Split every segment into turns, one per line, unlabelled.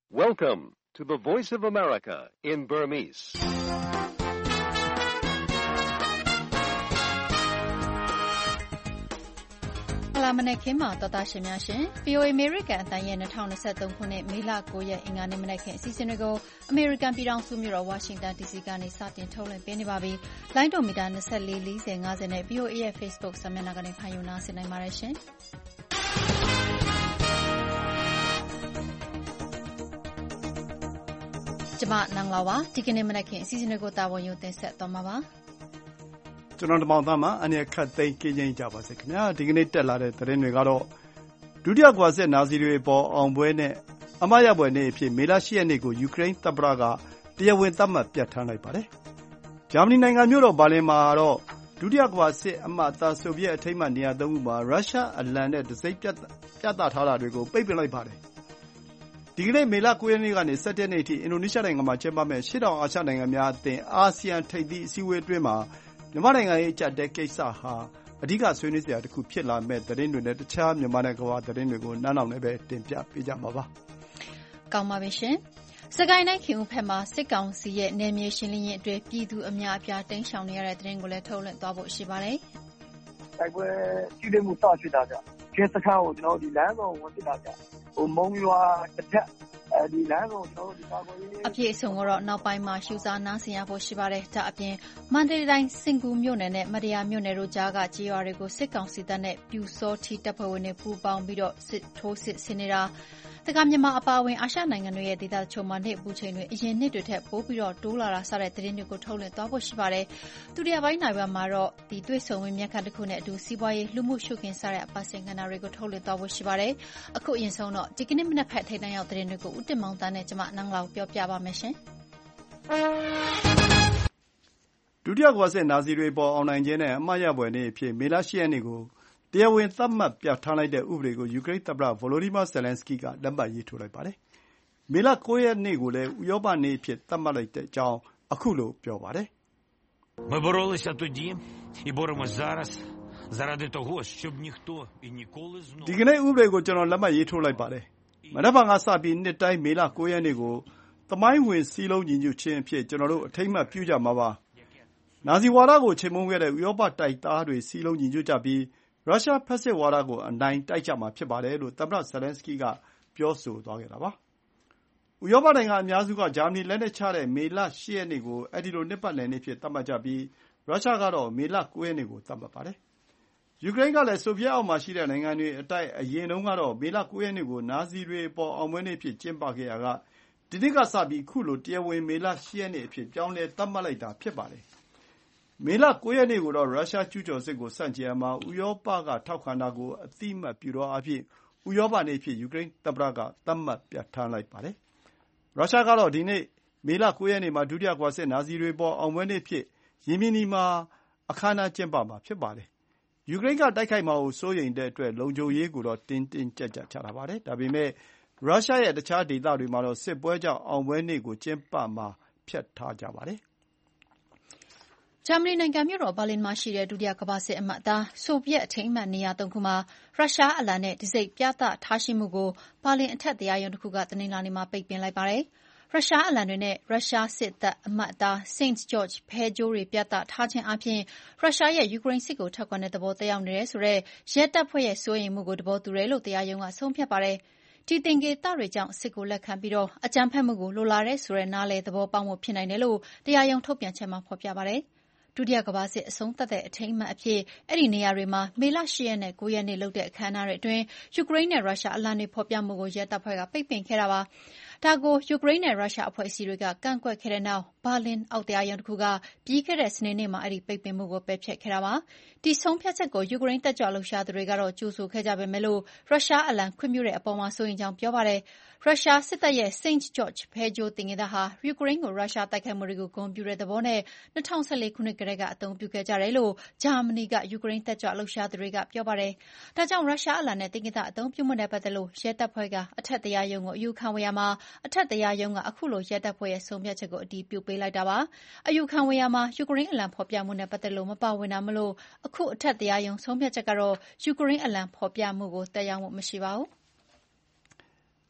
Welcome to the Voice of America in Burmese.
။လာမနက်ခင်းမှာတော်တာရှင်များရှင် VOA American အတန်ရဲ့2023ခုနှစ်မေလ9ရက်အင်္ဂါနေ့မနက်ခင်းအစီအစဉ်တွေကို American ပြည်ထောင်စုမြို့တော် Washington DC ကနေစတင်ထုတ်လွှင့်ပေးနေပါပြီ။လိုင်းဒိုမီတာ24 40 50နဲ့ VOA ရဲ့ Facebook စာမျက်နှာကနေဖန်ယူနာဆင်နိုင်ပါတယ်ရှင်။ကျွန်မနန်းလာပါဒီကနေ့မနက်ခင်းအစီအစဉ်တွေကိုတာဝန်ယူတင်ဆက်သွားမှာပါ
။ကျွန်တော်တမောင်သားမှာအနေခတ်သိမ်းကင်းချင်းကြပါစေခင်ဗျာဒီကနေ့တက်လာတဲ့သတင်းတွေကတော့ဒုတိယကမ္ဘာစစ်နာဇီတွေပေါ်အောင်ပွဲနဲ့အမှားရပွဲနေ့အဖြစ်မေလ10ရက်နေ့ကိုယူကရိန်းသမ္မတကတရားဝင်သတ်မှတ်ပြဋ္ဌာန်းလိုက်ပါတယ်။ဂျာမနီနိုင်ငံမြို့တော်ဘာလင်မှာတော့ဒုတိယကမ္ဘာစစ်အမှတ်အသားဆိုဗီယက်အထိမ်းအမှတ်နေရာ3ခုမှာရုရှားအလံနဲ့တံဆိပ်ပြသထားတာတွေကိုပိတ်ပင်လိုက်ပါတယ်။ဒီကနေ့မေလ9ရက်နေ့ကနေ17ရက်နေ့အထိအင်ဒိုနီးရှားနိုင်ငံမှာကျင်းပမယ့်ရှေ့တောင်အာရှနိုင်ငံများအသင်းအာဆီယံထိပ်သီးအစည်းအဝေးအတွင်းမှာမြန်မာနိုင်ငံရဲ့အကျပ်တဲကိစ္စဟာအဓိကဆွေးနွေးစရာတစ်ခုဖြစ်လာမဲ့သတင်းတွေနဲ့တခြားမြန်မာနိုင်ငံကသတင်းတွေကိုနားထောင်နေပဲတင်ပြပေးကြမှာပါ
။ကောင်းပါပြီရှင်။စကိုင်းတိုင်းခင်ဦးဖက်မှာစစ်ကောင်စီရဲ့နယ်မြေရှင်းလင်းရေးအတွင်းပြည်သူအများအပြားတိမ်းရှောင်နေရတဲ့သတင်းကိုလည်းထုတ်လွှင့်သွားဖို့ရှိပါတယ်
။တိုက်ပွဲကြီးလေးမှုစဖြစ်တာကြ။ကျင်းစခန်းကိုကျွန်တော်ဒီလမ်းဆောင်ဝင်ဖြစ်တာကြ။မုံရွာတစ်ထက်ဒီလမ်းဆောင်ကျွန်တော်ဒီကာကွယ်ရေး
အပြည့်အစုံကတော့နောက်ပိုင်းမှာရှုစားနားဆင်ရဖို့ရှိပါတယ်။ဒါအပြင်မန္တလေးတိုင်းစင်ကူမြို့နယ်နဲ့မတရားမြို့နယ်တို့ကြားကကြေးရွာတွေကိုစစ်ကောင်စီတပ်နဲ့ပြူစောထီတပ်ဖွဲ့ဝင်တွေပူးပေါင်းပြီးတော့စစ်ထိုးစစ်ဆင်နေတာတက္ကသိုလ်မြန်မာအပါအဝင်အာရှနိုင်ငံတွေရဲ့ဒေသတချို့မှာနေပူချိန်တွေအရင်နှစ်တွေထက်ပိုပြီးတော့တိုးလာတာစတဲ့သတင်းတွေကိုထုတ်လွှင့်သွားဖို့ရှိပါတယ်။ဒုတိယပိုင်းနိုင်မှာတော့ဒီတွေ့ဆုံဝင်မြတ်ခတ်တစ်ခုနဲ့အတူစီးပွားရေးလူမှုရှုခင်းစားတဲ့အပတ်စဉ်ကဏ္ဍတွေကိုထုတ်လွှင့်သွားဖို့ရှိပါတယ်။အခုအရင်ဆုံးတော့ဒီကနေ့မနက်ဖက်ထိပ်တန်းရောက်သတင်းတွေကိုဦးတင်မောင်တန်းနဲ့ကျွန်မနန်းလောက်ပြောပြပါမယ်ရှင်။
ဒုတိယကမ္ဘာစစ်နာဇီတွေပေါ်အောင်နိုင်ခြင်းနဲ့အမှားရပွဲနေ့အဖြစ်မေလ10ရက်နေ့ကိုတရားဝင်သတ်မှတ်ပြဋ္ဌာန်းလိုက်တဲ့ဥပဒေကိုယူကရိန်းသမ္မတဗိုလိုဒီမာဇယ်လန်စကီးကလက်မှတ်ရေးထိုးလိုက်ပါတယ်။မေလ9ရက်နေ့ကိုလည်းဥရောပနေ့အဖြစ်သတ်မှတ်လိုက်တဲ့အကြောင်းအခုလိုပြောပါတယ်
။ Ми боролися тоді і боремось зараз заради того, щоб ніхто і ніколи знову
ဒီကနေ့ဥပဒေကိုကျွန်တော်လက်မှတ်ရေးထိုးလိုက်ပါတယ်။မနက်ဖြန်ကစပြီးနှစ်တိုင်းမေလ9ရက်နေ့ကိုသမိုင်းဝင်စည်းလုံးညီညွတ်ခြင်းအဖြစ်ကျွန်တော်တို့အထိမ်းအမှတ်ပြုကြမှာပါ။နာဇီဝါဒကိုချေမှုန်းခဲ့တဲ့ဥရောပတိုက်သားတွေစည်းလုံးညီညွတ်ကြပြီးရုရှားဖက်စစ်ဝါဒကိုအနိုင်တိုက်ကြမှာဖြစ်ပါတယ်လို့သမ္မတဇယ်လန်စကီးကပြောဆိုသွားခဲ့တာပါ။ဥရောပနိုင်ငံအများစုကဂျာမနီလက်နက်ချတဲ့မေလ10ရက်နေ့ကိုအဲဒီလိုနှစ်ပတ်လည်နေ့ဖြစ်သတ်မှတ်ကြပြီးရုရှားကတော့မေလ9ရက်နေ့ကိုသတ်မှတ်ပါတယ်။ယူကရိန်းကလည်းဆိုဗီယက်အောက်မှာရှိတဲ့နိုင်ငံတွေအတိုက်အရင်တုန်းကတော့မေလ9ရက်နေ့ကိုနာဇီတွေပေါ်အောင်ပွဲနေ့ဖြစ်ကျင်းပခဲ့ရကဒီနှစ်ကစပြီးခုလိုတရားဝင်မေလ10ရက်နေ့အဖြစ်ပြောင်းလဲသတ်မှတ်လိုက်တာဖြစ်ပါတယ်။မေလ9ရက်နေ့ကိုတော့ရုရှားကျူးကျော်စစ်ကိုဆန့်ကျင်ရမှာဥရောပကထောက်ခံတာကိုအတိအမှတ်ပြုသောအားဖြင့်ဥရောပနေ့အဖြစ်ယူကရိန်းသမ္မတကသတ်မှတ်ပြဋ္ဌာန်းလိုက်ပါတယ်။ရုရှားကတော့ဒီနေ့မေလ9ရက်နေ့မှာဒုတိယကမ္ဘာစစ်နာဇီတွေပေါ်အောင်ပွဲနေ့ဖြစ်ယင်မီနီမှာအခမ်းအနားကျင်းပမှာဖြစ်ပါတယ်။ယူကရိန်းကတိုက်ခိုက်မှာကိုစိုးရိမ်တဲ့အတွက်လုံခြုံရေးကိုတော့တင်းတင်းကြပ်ကြပ်ချထားပါတယ်။ဒါပေမဲ့ရုရှားရဲ့တခြားဒေသတွေမှာတော့စစ်ပွဲကြောင့်အောင်ပွဲနေ့ကိုကျင်းပမှာဖျက်ထားကြပါတယ်။
ဂျာမနီနိုင်ငံမြို့တော်ဘာလင်မှာရှိတဲ့ဒုတိယကမ္ဘာစစ်အမှတ်အသားဆိုဗီယက်အထိမ်းအမှတ်နေရာ3ခုမှာရုရှားအလံနဲ့တံဆိပ်ပြသထားရှိမှုကိုဘာလင်အထက်တရားရုံးတစ်ခုကတနင်္လာနေ့မှာပိတ်ပင်လိုက်ပါတယ်။ရုရှားအလံတွေနဲ့ရုရှားစစ်တပ်အမှတ်အသား Saint George ဖဲကြိုးတွေပြသထားခြင်းအပြင်ရုရှားရဲ့ယူကရိန်းစစ်ကိုထောက်ခံတဲ့သဘောသက်ရောက်နေတယ်ဆိုတဲ့ရဲတပ်ဖွဲ့ရဲ့စိုးရိမ်မှုကိုသဘောတူတယ်လို့တရားရုံးကဆုံးဖြတ်ပါတယ်။ဒီသင်္ကေတတွေကြောင့်စစ်ကိုလက်ခံပြီးအကြမ်းဖက်မှုကိုလိုလားတဲ့ဆိုတဲ့နားလည်သဘောပေါက်မှုဖြစ်နိုင်တယ်လို့တရားရုံးထုတ်ပြန်ချက်မှာဖော်ပြပါတယ်။ဒုတိယကမ္ဘာစစ်အဆုံးသတ်တဲ့အထိမ်းအမှတ်အဖြစ်အဲ့ဒီနေရာတွေမှာမေလ10ရက်နဲ့9ရက်နေ့လုပ်တဲ့အခမ်းအနားတွေအတွင်းယူကရိန်းနဲ့ရုရှားအလံတွေဖော်ပြမှုကိုရဲတပ်ဖွဲ့ကပိတ်ပင်ခဲ့တာပါ။ဒါကိုယူကရိန်းနဲ့ရုရှားအဖွဲ့အစည်းတွေကကန့်ကွက်ခဲ့တဲ့နောက်ဘာလင်အောက်တရားရုံးတစ်ခုကပြီးခဲ့တဲ့စနေနေ့မှာအဲ့ဒီပိတ်ပင်မှုကိုပယ်ဖျက်ခဲ့တာပါ။ဒီဆုံးဖြတ်ချက်ကိုယူကရိန်းတက်ကြွလှုပ်ရှားသူတွေကတော့ကြိုဆိုခဲ့ကြပေမဲ့ရုရှားအလံခွင့်ပြုတဲ့အပေါ်မှာစိုးရိမ်ကြောင်းပြောပါတယ်။ရုရှားစစ်တပ်ရဲ့ Saint George ဖဲကြိုးသင်္ကေတဟာယူကရိန်းကိုရုရှားတိုက်ခိုက်မှုတွေကိုဂုဏ်ပြုတဲ့သဘောနဲ့2014ခုနှစ်ကတည်းကအသုံးပြုခဲ့ကြတယ်လို့ဂျာမနီကယူကရိန်းတက်ကြွလှုပ်ရှားသူတွေကပြောပါတယ်။ဒါကြောင့်ရုရှားအလံနဲ့သင်္ကေတအသုံးပြုမှုနဲ့ပတ်သက်လို့ရဲတပ်ဖွဲ့ကအထက်တရားရုံးကိုအယူခံဝင်ရမှာအထက်တရားရုံးကအခုလိုရဲတပ်ဖွဲ့ရဲ့ဆုံးဖြတ်ချက်ကိုအတည်ပြုပေးလိုက်တာပါ။အယူခံဝင်ရမှာယူကရိန်းအလံဖော်ပြမှုနဲ့ပတ်သက်လို့မပါဝင်တာမလို့အခုအထက်တရားရုံးဆုံးဖြတ်ချက်ကတော့ယူကရိန်းအလံဖော်ပြမှုကိုသက်ရောက်မှုမရှိပါဘူး။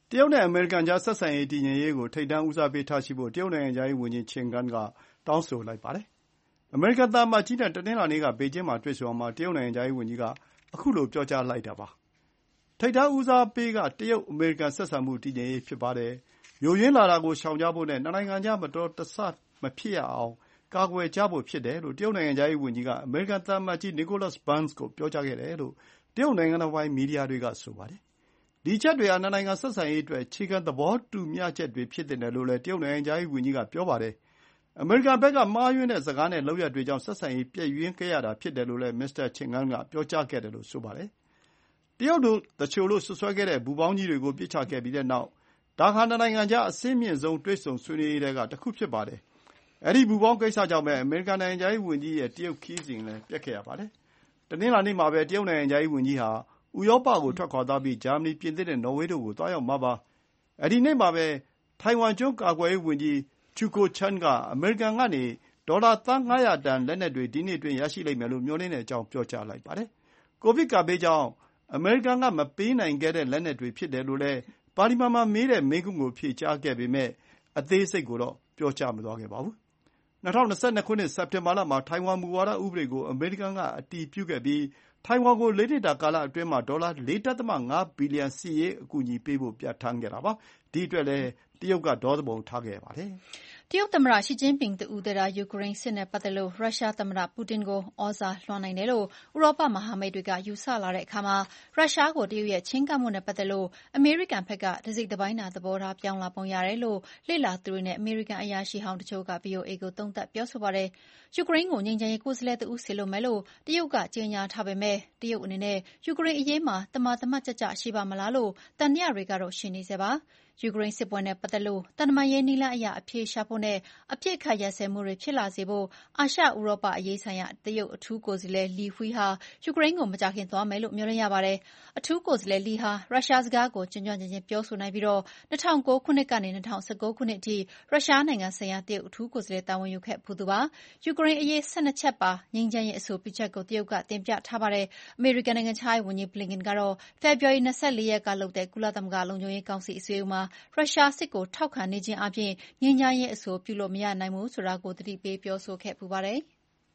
တရုတ်နဲ့အမေရိကန်ကြားဆက်ဆံရေးတည်ငြိမ်ရေးကိုထိပ်တန်းဦးစားပေးထားရှိဖို့တရုတ်နိုင်ငံခြားရေးဝန်ကြီး Qin Gang ကတောင်းဆိုလိုက်ပါတယ်။အမေရိကန်သံအမတ်ကြီးနဲ့တနင်္လာနေ့ကဘေကျင်းမှာတွေ့ဆုံရာမှာတရုတ်နိုင်ငံခြားရေးဝန်ကြီးကခုလိုပြောကြားလိုက်တာပါ။ထိပ်တန်းဦးစားပေးကတရုတ်အမေရိကန်ဆက်ဆံမှုတည်ငြိမ်ရေးဖြစ်ပါတယ်။ယိုယွင်းလာတာကိုရှောင်ကြဖို့နဲ့နှစ်နိုင်ငံကြားမတော်တဆမဖြစ်ရအောင်ကာကွယ်ကြဖို့ဖြစ်တယ်လို့တရုတ်နိုင်ငံခြားရေးဝန်ကြီးကအမေရိကန်သံအမတ်ကြီး Nicholas Burns ကိုပြောကြားခဲ့တယ်လို့တရုတ်နိုင်ငံတော်ပိုင်မီဒီယာတွေကဆိုပါတယ်။ဒီအချက်တွေဟာနှစ်နိုင်ငံဆက်ဆံရေးအတွက်အခြေခံသဘောတူမျှချက်တွေဖြစ်သင့်တယ်လို့လည်းတရုတ်နိုင်ငံခြားရေးဝန်ကြီးကပြောပါတယ်။အမေရိကန်ဘက်ကမှားယွင်းတဲ့စကားနဲ့လုပ်ရပ်တွေကြောင့်ဆက်ဆံရေးပျက်ယွင်းခဲ့ရတာဖြစ်တယ်လို့လည်းမစ္စတာ Qin Gang ကပြောကြားခဲ့တယ်လို့ဆိုပါတယ်။တရုတ်တို့သူလျှိုလို့စွပ်စွဲခဲ့တဲ့ပူပေါင်းကြီးတွေကိုပစ်ချခဲ့ပြီးတဲ့နောက်ဒါဟာနှစ်နိုင်ငံကြားအဆင့်မြင့်ဆုံးတွေ့ဆုံဆွေးနွေးရေးထဲကတခုဖြစ်ပါတယ်။အဲဒီပူပေါင်းကိစ္စကြောင့်ပဲအမေရိကန်နိုင်ငံခြားရေးဝန်ကြီးရဲ့တရုတ်ခရီးစဉ်လည်းပျက်ခဲ့ရပါတယ်။တနင်္လာနေ့မှာပဲတရုတ်နိုင်ငံခြားရေးဝန်ကြီးဟာဥရောပကိုထွက်ခွါသွားပြီးဂျာမနီ၊ပြင်သစ်နဲ့နော်ဝေးတို့ကိုသွားရောက်မှာပါ။အဲဒီနေ့မှာပဲထိုင်ဝမ်ကျွန်းကာကွယ်ရေးဝန်ကြီး Chiu Kuo-cheng ကအမေရိကန်ကနေဒေါ်လာသန်း500တန်လက်နက်တွေဒီနှစ်အတွင်းရရှိလိမ့်မယ်လို့မျှော်လင့်တဲ့အကြောင်းပြောကြားလိုက်ပါတယ်။ကိုဗစ်ကပ်ဘေးကြောင့်အမေရိကန်ကမပေးနိုင်ခဲ့တဲ့လက်နက်တွေဖြစ်တယ်လို့လည်းပါလီမန်မှာမေးတဲ့မေးခွန်းကိုဖြေကြားခဲ့ပေမယ့်အသေးစိတ်ကိုတော့ပြောကြားမသွားခဲ့ပါဘူး။၂၀၂၂ ခုနှစ်စက်တင်ဘာလမှာထိုင်ဝမ်မူဝါဒဥပဒေကိုအမေရိကန်ကအတည်ပြုခဲ့ပြီးထိုင်ဝမ်ကို4 နှစ်တာကာလအတွင်းမှာဒေါ်လာ 4.5 ဘီလီယံစစ်ရေးအကူအညီပေးဖို့ပြဌာန်းခဲ့တာပါ။ဒီအတွက်လည်းတရုတ်ကဒေါသပုံထားခဲ့ပါတယ်။
တရုတ်သမ္မတရှီကျင်းပင်တဦးတည်းသောယူကရိန်းစစ်နဲ့ပတ်သက်လို့ရုရှားသမ္မတပူတင်ကိုဩဇာလွှမ်းနိုင်တယ်လို့ဥရောပမဟာမိတ်တွေကယူဆလာတဲ့အခါမှာရုရှားကိုတရုတ်ရဲ့ချဉ်းကပ်မှုနဲ့ပတ်သက်လို့အမေရိကန်ဘက်ကတစိတ်တပိုင်းသာသဘောထားပြောင်းလာပုံရတယ်လို့လေ့လာသူတွေနဲ့အမေရိကန်အရာရှိဟောင်းတချို့က VOA ကိုသုံးသပ်ပြောဆိုပါတယ်။ယူကရိန်းကိုငြိမ်းချမ်းရေးကိုယ်စားလှယ်တဦးစေလွှတ်မယ်လို့တရုတ်ကကြေညာထားပေမယ့်တရုတ်အနေနဲ့ယူကရိန်းအရေးမှာသမာသမတ်ကျကျရှိပါ့မလားလို့သံသယတွေကတော့ရှိနေဆဲပါ။ယူကရိန်းစစ်ပွဲနဲ့ပတ်သက်လို့သံတမန်ရေးနည်းလမ်းအရအဖြေရှာဖို့နဲ့အပစ်အခတ်ရပ်စဲမှုတွေဖြစ်လာစေဖို့အာရှဥရောပအရေးဆိုင်ရာတရုတ်အထူးကိုယ်စားလှယ်လီဟွီဟာယူကရိန်းကိုမကြာခင်သွားမယ်လို့မျှော်လင့်ရပါတယ်။အထူးကိုယ်စားလှယ်လီဟာရုရှားစကားကိုကျွမ်းကျွမ်းကျင်ကျင်ပြောဆိုနိုင်ပြီး2009ခုနှစ်ကနေ2019ခုနှစ်အထိရုရှားနိုင်ငံဆိုင်ရာတရုတ်အထူးကိုယ်စားလှယ်တာဝန်ယူခဲ့ဖူးသူပါ။ယူကရိန်းအရေး12ချက်ပါငြိမ်းချမ်းရေးအဆိုပြုချက်ကိုတရုတ်ကတင်ပြထားပါတယ်။အမေရိကန်နိုင်ငံခြားရေးဝန်ကြီးဘလင်ကန်ကတော့ဖေဖော်ဝါရီ24ရက်ကလုပ်တဲ့ကုလသမဂ္ဂလုံခြုံရေးကောင်စီအစည်းအဝေးမှာရုရှားစစ်ကိုထောက်ခံနေခြင်းအားဖြင့်ငြိမ်းချမ်းရေးအဆိုပြုလို့မရနိုင်ဘူးဆိုတာကိုသတိပေးပြောဆိုခဲ့ဖူးပါတယ်။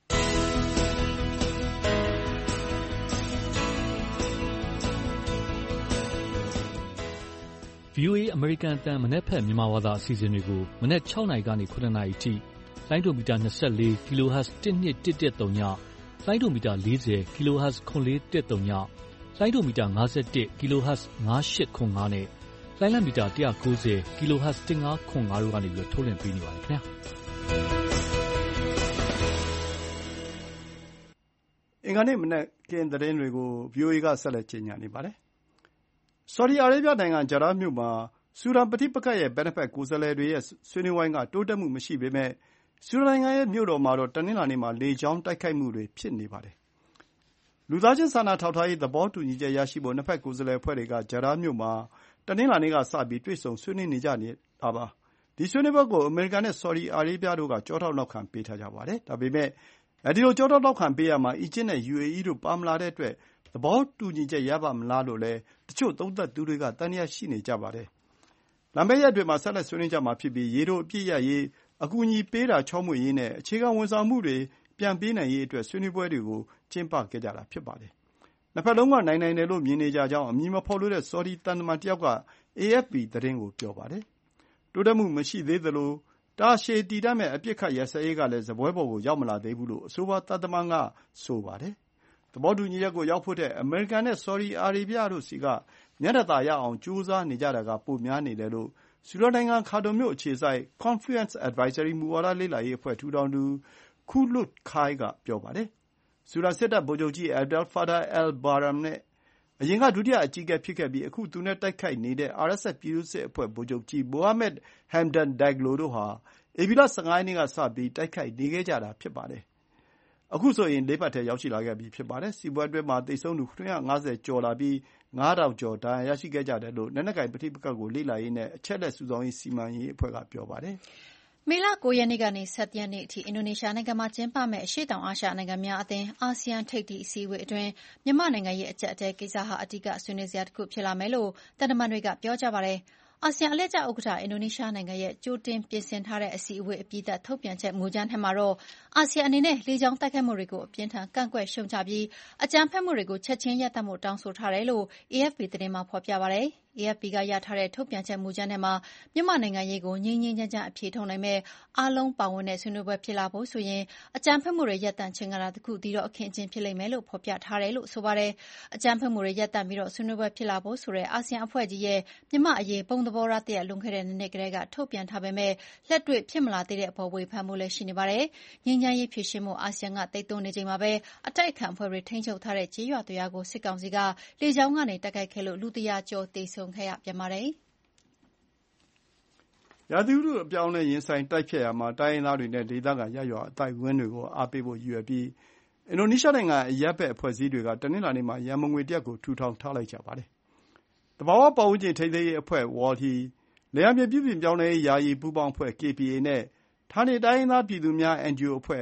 VOA အမေရိကန်အသံမနက်ဖြန်မြန်မာဘာသာအစီအစဉ်တွေကိုမနက်6နာရီကနေ9နာရီအထိလိုင်းဒိုမီတာ24 kHz 1211.3ညလိုင်းဒိုမီတာ40 kHz 9413ညလိုင်းဒိုမီတာ51 kHz 9805နဲ့လိုင်းလံမီတာ190 kHz 1505တို့ကနေပြီးထုတ်လွှင့်ပေးနေပါတယ်ခင်ဗျာ
အင်္ဂါနေ့မနက်ခင်းသတင်းတွေကို VOA ကဆက်လက်ကြေညာနေပါတယ်။ဆော်ဒီအာရေဗျနိုင်ငံဂျဒါမြို့မှာဆူဒန်ပဋိပက္ခရဲ့ဘက်နှစ်ဘက်ကိုယ်စားလှယ်တွေရဲ့ဆွေးနွေးဝိုင်းကတိုးတက်မှုမရှိပေမယ့်ဆူဒန်နိုင်ငံရဲ့မြို့တော်မှာတော့တနင်္လာနေ့မှာလေကြောင်းတိုက်ခိုက်မှုတွေဖြစ်နေပါတယ်။လူသားချင်းစာနာထောက်ထားရေးသဘောတူညီချက်ရရှိဖို့နှစ်ဘက်ကိုယ်စားလှယ်အဖွဲ့တွေကဂျဒါမြို့မှာတနင်္လာနေ့ကစပြီးတွေ့ဆုံဆွေးနွေးနေကြတာပါ။ဒီဆွေးနွေးပွဲကိုအမေရိကန်နဲ့ဆော်ဒီအာရေဗျတို့ကကျောထောက်နောက်ခံပေးထားကြပါတယ်။ဒါပေမဲ့အဲဒီလိုကျောထောက်နောက်ခံပေးရာမှာအီဂျစ်နဲ့ UAE တို့ပါမလာတဲ့အတွက်သဘောတူညီချက်ရပါ့မလားလို့လည်းတချို့သုံးသပ်သူတွေကသံသယရှိနေကြပါတယ်။လာမယ့်ရက်တွေမှာဆက်လက်ဆွေးနွေးကြမှာဖြစ်ပြီးရေတိုအပစ်ရပ်ရေး၊အကူအညီပေးတာချောမွေ့ရေးနဲ့အခြေခံဝန်ဆောင်မှုတွေပြန်ပေးနိုင်ရေးအတွက်ဆွေးနွေးပွဲတွေကိုကျင်းပခဲ့ကြတာဖြစ်ပါတယ်။နှစ်ဘက်လုံးကနိုင်တယ်လို့မြင်နေကြကြောင်းအမည်မဖော်လိုတဲ့ဆော်ဒီသံတမန်တယောက်က AFP သတင်းကိုပြောပါတယ်။တိုးတက်မှုမရှိသေးသလိုတာရှည်တည်တံ့မယ့်အပစ်အခတ်ရပ်စဲရေးကလည်းစားပွဲပေါ်ကိုရောက်မလာသေးဘူးလို့အဆိုပါသံတမန်ကဆိုပါတယ်။သဘောတူညီချက်ကိုရောက်ဖို့ထက်အမေရိကန်နဲ့ဆော်ဒီအာရေဗျတို့ဆီကမျက်နှာသာရအောင်ကြိုးစားနေကြတာကပိုများနေတယ်လို့ဆူဒန်နိုင်ငံခါတွန်မြို့အခြေစိုက် Confluence Advisory မူဝါဒလေ့လာရေးအဖွဲ့ထူထောင်သူ Khulud Khair ကပြောပါတယ်။ဆူဒန်စစ်တပ်ဗိုလ်ချုပ်ကြီး Abdel Fattah al-Burhan နဲ့အရင်ကဒုတိယအကြီးအကဲဖြစ်ခဲ့ပြီးအခုသူနဲ့တိုက်ခိုက်နေတဲ့ RSF ပြည်သူ့စစ်အဖွဲ့ဗိုလ်ချုပ်ကြီး Mohammed Hamdan Daglo တို့ဟာဧပြီလ15ရက်နေ့ကစပြီးတိုက်ခိုက်နေခဲ့ကြတာဖြစ်ပါတယ်။အခုဆိုရင်4ပတ်ထဲရောက်ရှိလာခဲ့ပြီဖြစ်ပါတယ်။စစ်ပွဲအတွင်းမှာသေဆုံးသူ750ကျော်လာပြီး9000ကျော်ဒဏ်ရာရရှိခဲ့ကြတယ်လို့လက်နက်ကိုင်ပဋိပက္ခကိုလေ့လာရေးနဲ့အချက်အလက်စုဆောင်းရေးစီမံရေးအဖွဲ့ကပြောပါတယ်
။မေလ9ရက်နေ့ကနေ10ရက်နေ့အထိအင်ဒိုနီးရှားနိုင်ငံမှာကျင်းပမယ့်အရှေ့တောင်အာရှနိုင်ငံများအသင်းအာဆီယံထိပ်သီးအစည်းအဝေးအတွင်းမြန်မာနိုင်ငံရဲ့အကျပ်အတည်းကိစ္စဟာအဓိကဆွေးနွေးစရာတစ်ခုဖြစ်လာမယ်လို့သံတမန်တွေကပြောကြပါတယ်။အာဆီယံအလှည့်ကျဥက္ကဋ္ဌအင်ဒိုနီးရှားနိုင်ငံရဲ့ကြိုတင်ပြင်ဆင်ထားတဲ့အစည်းအဝေးအပြီးသတ်ထုတ်ပြန်ချက်မူကြမ်းထဲမှာတော့အာဆီယံအနေနဲ့လေကြောင်းတိုက်ခိုက်မှုတွေကိုအပြင်းထန်ကန့်ကွက်ရှုတ်ချပြီးအကြမ်းဖက်မှုတွေကိုချက်ချင်းရပ်တန့်ဖို့တောင်းဆိုထားတယ်လို့ AFP သတင်းမှာဖော်ပြပါတယ်။ AFP ကရထားတဲ့ထုတ်ပြန်ချက်မူကြမ်းထဲမှာမြန်မာနိုင်ငံရေးကိုငြိမ်းငြိမ်းချမ်းချမ်းအဖြေထုတ်နိုင်မဲ့အားလုံးပါဝင်တဲ့ဆွေးနွေးပွဲဖြစ်လာဖို့ဆိုရင်အကြမ်းဖက်မှုတွေရပ်တန့်ခြင်းကသာတခုတည်းသောအခင်းအကျင်းဖြစ်လိမ့်မယ်လို့ဖော်ပြထားတယ်လို့ဆိုပါတယ်။အကြမ်းဖက်မှုတွေရပ်တန့်ပြီးဆွေးနွေးပွဲဖြစ်လာဖို့ဆိုတဲ့အာဆီယံအဖွဲ့ကြီးရဲ့မြန်မာ့အရေးဘုံသဘောထားတရပ်လွန်ခဲ့တဲ့2နှစ်ကတည်းကထုတ်ပြန်ထားပေမဲ့လက်တွေ့ဖြစ်မလာသေးတဲ့အပေါ်ဝေဖန်မှုလည်းရှိနေပါတယ်။ငြိမ်းချမ်းရေးဖြေရှင်းမှုအာဆီယံကတိုက်တွန်းနေချိန်မှာပဲအတိုက်အခံအဖွဲ့တွေထိန်းချုပ်ထားတဲ့ကြေးရွာတရွာကိုစစ်ကောင်စီကလေကြောင်းကနေတိုက်ခိုက်ခဲ့လို့လူ100ကျော်သေဆုံးခဲ့ရပြန်ပါတယ်
။ရာသီဥတုအပြောင်းအလဲရင်ဆိုင်တိုက်ဖျက်ရာမှာတိုင်းရင်းသားတွေနဲ့ဒေသခံရပ်ရွာအသိုက်အဝန်းတွေကိုအားပေးဖို့ရည်ရွယ်ပြီးအင်ဒိုနီးရှားနိုင်ငံအရပ်ဘက်အဖွဲ့အစည်းတွေကတနင်္လာနေ့မှာရန်ပုံငွေတရပ်ကိုထူထောင်ထားလိုက်ကြပါတယ်။သဘာဝပတ်ဝန်းကျင်ထိန်းသိမ်းရေးအဖွဲ့ WALHI လယ်ယာမြေပြုပြင်ပြောင်းလဲရေးယာယီပူးပေါင်းအဖွဲ့ KPA နဲ့ဌာနေတိုင်းရင်းသားပြည်သူများ NGO အဖွဲ့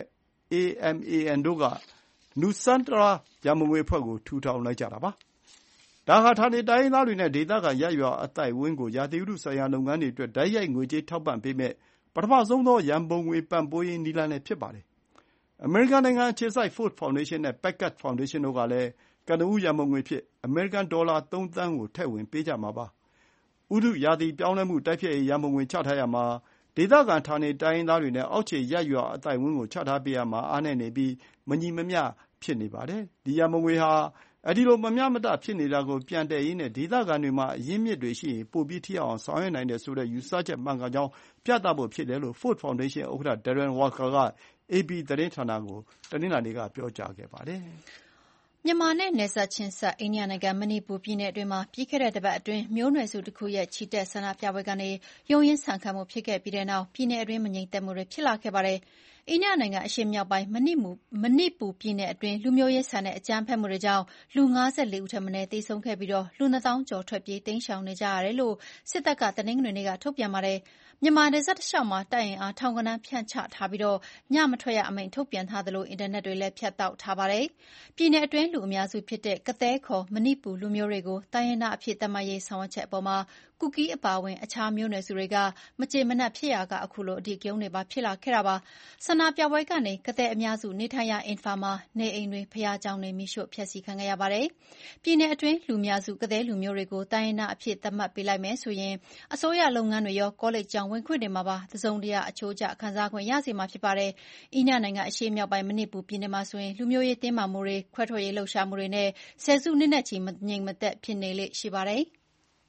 AMAN တို့က Nusantara ရန်ပုံငွေအဖွဲ့ကိုထူထောင်လိုက်ကြတာပါ။ဒါဟာဌာနေတိုင်းရင်းသားတွေနဲ့ဒေသခံရပ်ရွာအသိုက်အဝန်းကိုရာသီဥတုဆိုင်ရာလုပ်ငန်းတွေအတွက်တိုက်ရိုက်ငွေကြေးထောက်ပံ့ပေးမယ့်ပထမဆုံးသောရန်ပုံငွေပံ့ပိုးရေးနည်းလမ်းလည်းဖြစ်ပါတယ်။အမေရိကန်နိုင်ငံအခြေစိုက် Ford Foundation နဲ့ Packard Foundation တို့ကလည်းကနဦးရန်ပုံငွေအဖြစ်အမေရိကန်ဒေါ်လာ3 သန်းကိုထည့်ဝင်ပေးကြမှာပါ။ဥတုရာသီပြောင်းလဲမှုတိုက်ဖျက်ရေးရန်ပုံငွေချထားရာမှာဒေသခံဌာနေတိုင်းရင်းသားတွေနဲ့အောက်ခြေရပ်ရွာအသိုက်အဝန်းကိုချထားပေးရာမှာအားနည်းနေပြီးမညီမမျှဖြစ်နေပါတယ်။ဒီရန်ပုံငွေဟာအဲဒီလိုမမျှမတဖြစ်နေတာကိုပြန်တည်ရေးနဲ့ဒေသခံတွေမှာအရင်းအမြစ်တွေရှိရင်ပိုပြီးထိရောက်အောင်ဆောင်ရွက်နိုင်တယ်ဆိုတဲ့ယူဆချက်မှန်ကန်ကြောင်းပြသဖို့ဖြစ်တယ်လို့ Ford Foundation ဥက္ကဋ္ဌ Darren Walker က AP သတင်းဌာနကိုတနင်္လာနေ့ကပြောကြားခဲ့ပါတယ်
။မြန်မာနဲ့နယ်စပ်ချင်းစပ်အိန္ဒိယနိုင်ငံမဏိပူပြည်နယ်အတွင်းမှာပြီးခဲ့တဲ့တပတ်အတွင်းမျိုးနွယ်စုတစ်ခုရဲ့ချီတက်ဆန္ဒပြပွဲကနေရုန်းရင်းဆန်ခတ်မှုဖြစ်ခဲ့ပြီးတဲ့နောက်ပြည်နယ်အတွင်းမငြိမ်သက်မှုတွေဖြစ်လာခဲ့ပါတယ်။အိန္ဒိယနိုင်ငံအရှေ့မြောက်ပိုင်းမဏိပူပြည်နယ်အတွင်းလူမျိုးရေးဆန်တဲ့အကြမ်းဖက်မှုတွေကြောင့်လူ54ဦးထက်မနည်းသေဆုံးခဲ့ပြီးလူ2000ကျော်ထွက်ပြေးတိမ်းရှောင်နေကြရတယ်လို့စစ်တပ်ကတနင်္ဂနွေနေ့ကထုတ်ပြန်ပါတယ်။မြန်မာနယ်စပ်တလျှောက်မှာတပ်အင်အားထောင်ဂဏန်းဖြန့်ချထားပြီးညမထွက်ရအမိန့်ထုတ်ပြန်ထားသလိုအင်တာနက်တွေလည်းဖြတ်တောက်ထားပါတယ်။ပြည်နယ်အတွင်းလူအများစုဖြစ်တဲ့ကသည်းခေါ်မဏိပူလူမျိုးတွေကိုတိုင်းရင်းသားအဖြစ်သတ်မှတ်ရေးဆောင်ရွက်ချက်အပေါ်မှာကူကီးအပါအဝင်အခြားမျိုးနွယ်စုတွေကမကျေမနပ်ဖြစ်ရာကအခုလိုအဓိကရုဏ်းတွေပါဖြစ်လာခဲ့တာပါ။ဆန္ဒပြပွဲကနေကသည်းအများစုနေထိုင်ရာအင်ဖာမှာနေအိမ်တွေဘုရားကျောင်းတွေမိရှို့ဖျက်ဆီးခံခဲ့ရပါတယ်။ပြည်နယ်အတွင်းလူများစုကသည်းလူမျိုးတွေကိုတိုင်းရင်းသားအဖြစ်သတ်မှတ်ပေးလိုက်မယ်ဆိုရင်အစိုးရလုပ်ငန်းတွေရောကောလိပ်ကျောင်းဝင်ခွင့်တွေမှာပါတစုံတရာအချိုးကျခံစားခွင့်ရစေမှာဖြစ်ပါတယ်။အိန္ဒိယနိုင်ငံအရှေ့မြောက်ပိုင်းမဏိပူပြည်နယ်မှာဆိုရင်လူမျိုးရေးတင်းမာမှုတွေခွဲထွက်ရေးလှုပ်ရှားမှုတွေနဲ့ဆယ်စုနှစ်နဲ့ချီမငြိမ်မသက်ဖြစ်နေလေ့ရှိပါတယ်။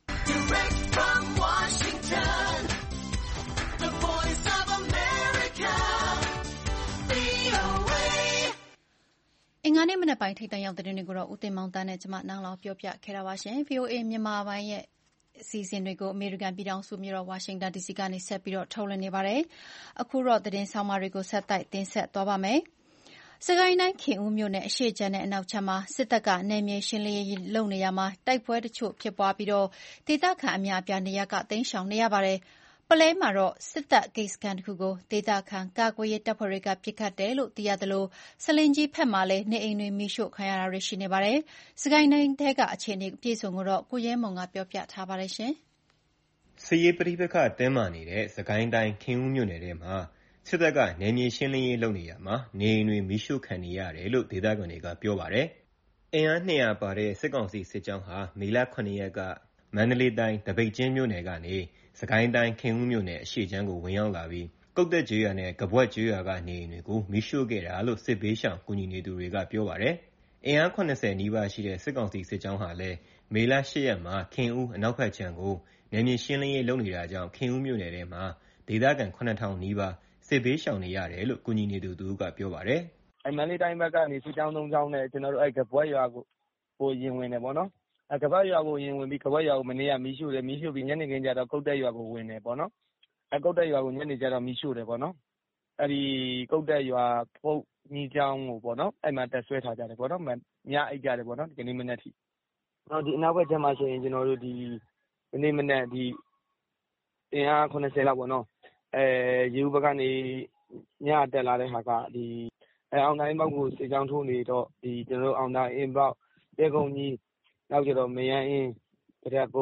အင်္ဂါနေ့မနက်ပိုင်းထိပ်တန်းရောက်သတင်းတွေကိုဦးတင်မောင်တန်းနဲ့ကျမနန်းလောင်ပြောပြခဲ့တာပါရှင်။ VOA မြန်မာပိုင်းရဲ့အစီအစဉ်တွေကိုအမေရိကန်ပြည်ထောင်စုမြို့တော်ဝါရှင်တန် DC ကနေဆက်ပြီးထုတ်လွှင့်နေပါတယ်။အခုတော့သတင်းဆောင်မတွေကိုဆက်တိုက်တင်ဆက်သွားပါမယ်။စကိုင်းတိုင်းခင်ဦးမြို့နယ်အရှေ့ခြမ်းနဲ့အနောက်ခြမ်းမှာစစ်တပ်ကနယ်မြေရှင်းလင်းရေးလုပ်နေရာမှာတိုက်ပွဲတချို့ဖြစ်ပွားပြီးဒေသခံအများအပြားနေရပ်ကတိမ်းရှောင်နေရပါတယ်။ပုလဲမှာတော့စစ်တပ်ဂိတ်စခန်းတစ်ခုကိုဒေသခံကာကွယ်ရေးတပ်ဖွဲ့တွေကပစ်ခတ်တယ်လို့သိရသလိုဆားလင်းကြီးဘက်မှာလည်းနေအိမ်တွေမီးရှို့ခံရတာတွေရှိနေပါတယ်။စကိုင်းတိုင်းထဲကအခြေအနေအပြည့်အစုံကိုတော့ကိုရဲမွန်ကပြောပြထားပါတယ်ရှင်
။စစ်ရေးပဋိပက္ခတင်းမာနေတဲ့စကိုင်းတိုင်းခင်ဦးမြို့နယ်ထဲမှာစစ်တပ်ကနယ်မြေရှင်းလင်းရေးလုပ်နေရမှာနေအိမ်တွေမီးရှို့ခံနေရတယ်လို့ဒေသခံတွေကပြောပါတယ်။အင်အား200ပါတဲ့စစ်ကောင်စီစစ်ကြောင်းဟာမေလ9ရက်ကမန္တလေးတိုင်းတပိတ်ကျင်းမြို့နယ်ကနေစကိုင်းတိုင်းခင်ဦးမြို့နယ်အရှေ့ခြမ်းကိုဝင်ရောက်လာပြီးကုတ်သက်ကျေးရွာနဲ့ကပွက်ကျေးရွာကနေအိမ်တွေကိုမီးရှို့ခဲ့တာလို့စစ်ဘေးရှောင်ကူညီနေသူတွေကပြောပါတယ်။အင်အား80နီးပါးရှိတဲ့စစ်ကောင်စီစစ်ကြောင်းဟာလည်းမေလ8ရက်မှာခင်ဦးအနောက်ဘက်ခြမ်းကိုနယ်မြေရှင်းလင်းရေးလုပ်နေတာကြောင့်ခင်ဦးမြို့နယ်ထဲမှာဒေသခံ9000နီးပါးစစ်ဘေးရှောင်နေရတယ်လို့ကူညီနေသူသူကပြောပါတယ်
။မန္တလေးတိုင်းဘက်ကနေစစ်ကြောင်း3ကြောင်းနဲ့ကျွန်တော်တို့ကပွက်ရွာကိုရင်ဝင်တယ်ပေါ့နော်။ကပွက်ရွာကိုရင်ဝင်ပြီးကပွက်ရွာကိုမနေ့ကမီးရှို့တယ်မီးရှို့ပြီးညနေခင်းကျတော့ကုတ်တက်ရွာကိုဝင်တယ်ပေါ့နော်။ကုတ်တက်ရွာကိုညနေကျတော့မီးရှို့တယ်ပေါ့နော်။အဲဒီကုတ်တက်ရွာပုတ်ညီကျောင်းကိုပေါ့နော်အဲ့မှာတက်ဆွဲထားကြတယ်ပေါ့နော်။ညအိတ်ကြတယ်ပေါ့နော်ဒီနေ့မနေ့ထိ။ဒီအနောက်ဘက်ကျမ်းမှာဆိုရင်ကျွန်တော်တို့ဒီနေ့မနေ့ဒီအင်အား80လောက်ပေါ့နော်ရေဦးဘက်ကနေညတက်လာတဲ့ဟာကဒီအောင်တိုင်းဘောက်ကိုစစ်ကြောင်းထိုးနေတော့ဒီကျွန်တော်တို့အောင်တိုင်းအင်းဘောက်တဲကုန်းကြီးနောက်ကျတော့မယန်းအင်းတရက်ကုန်း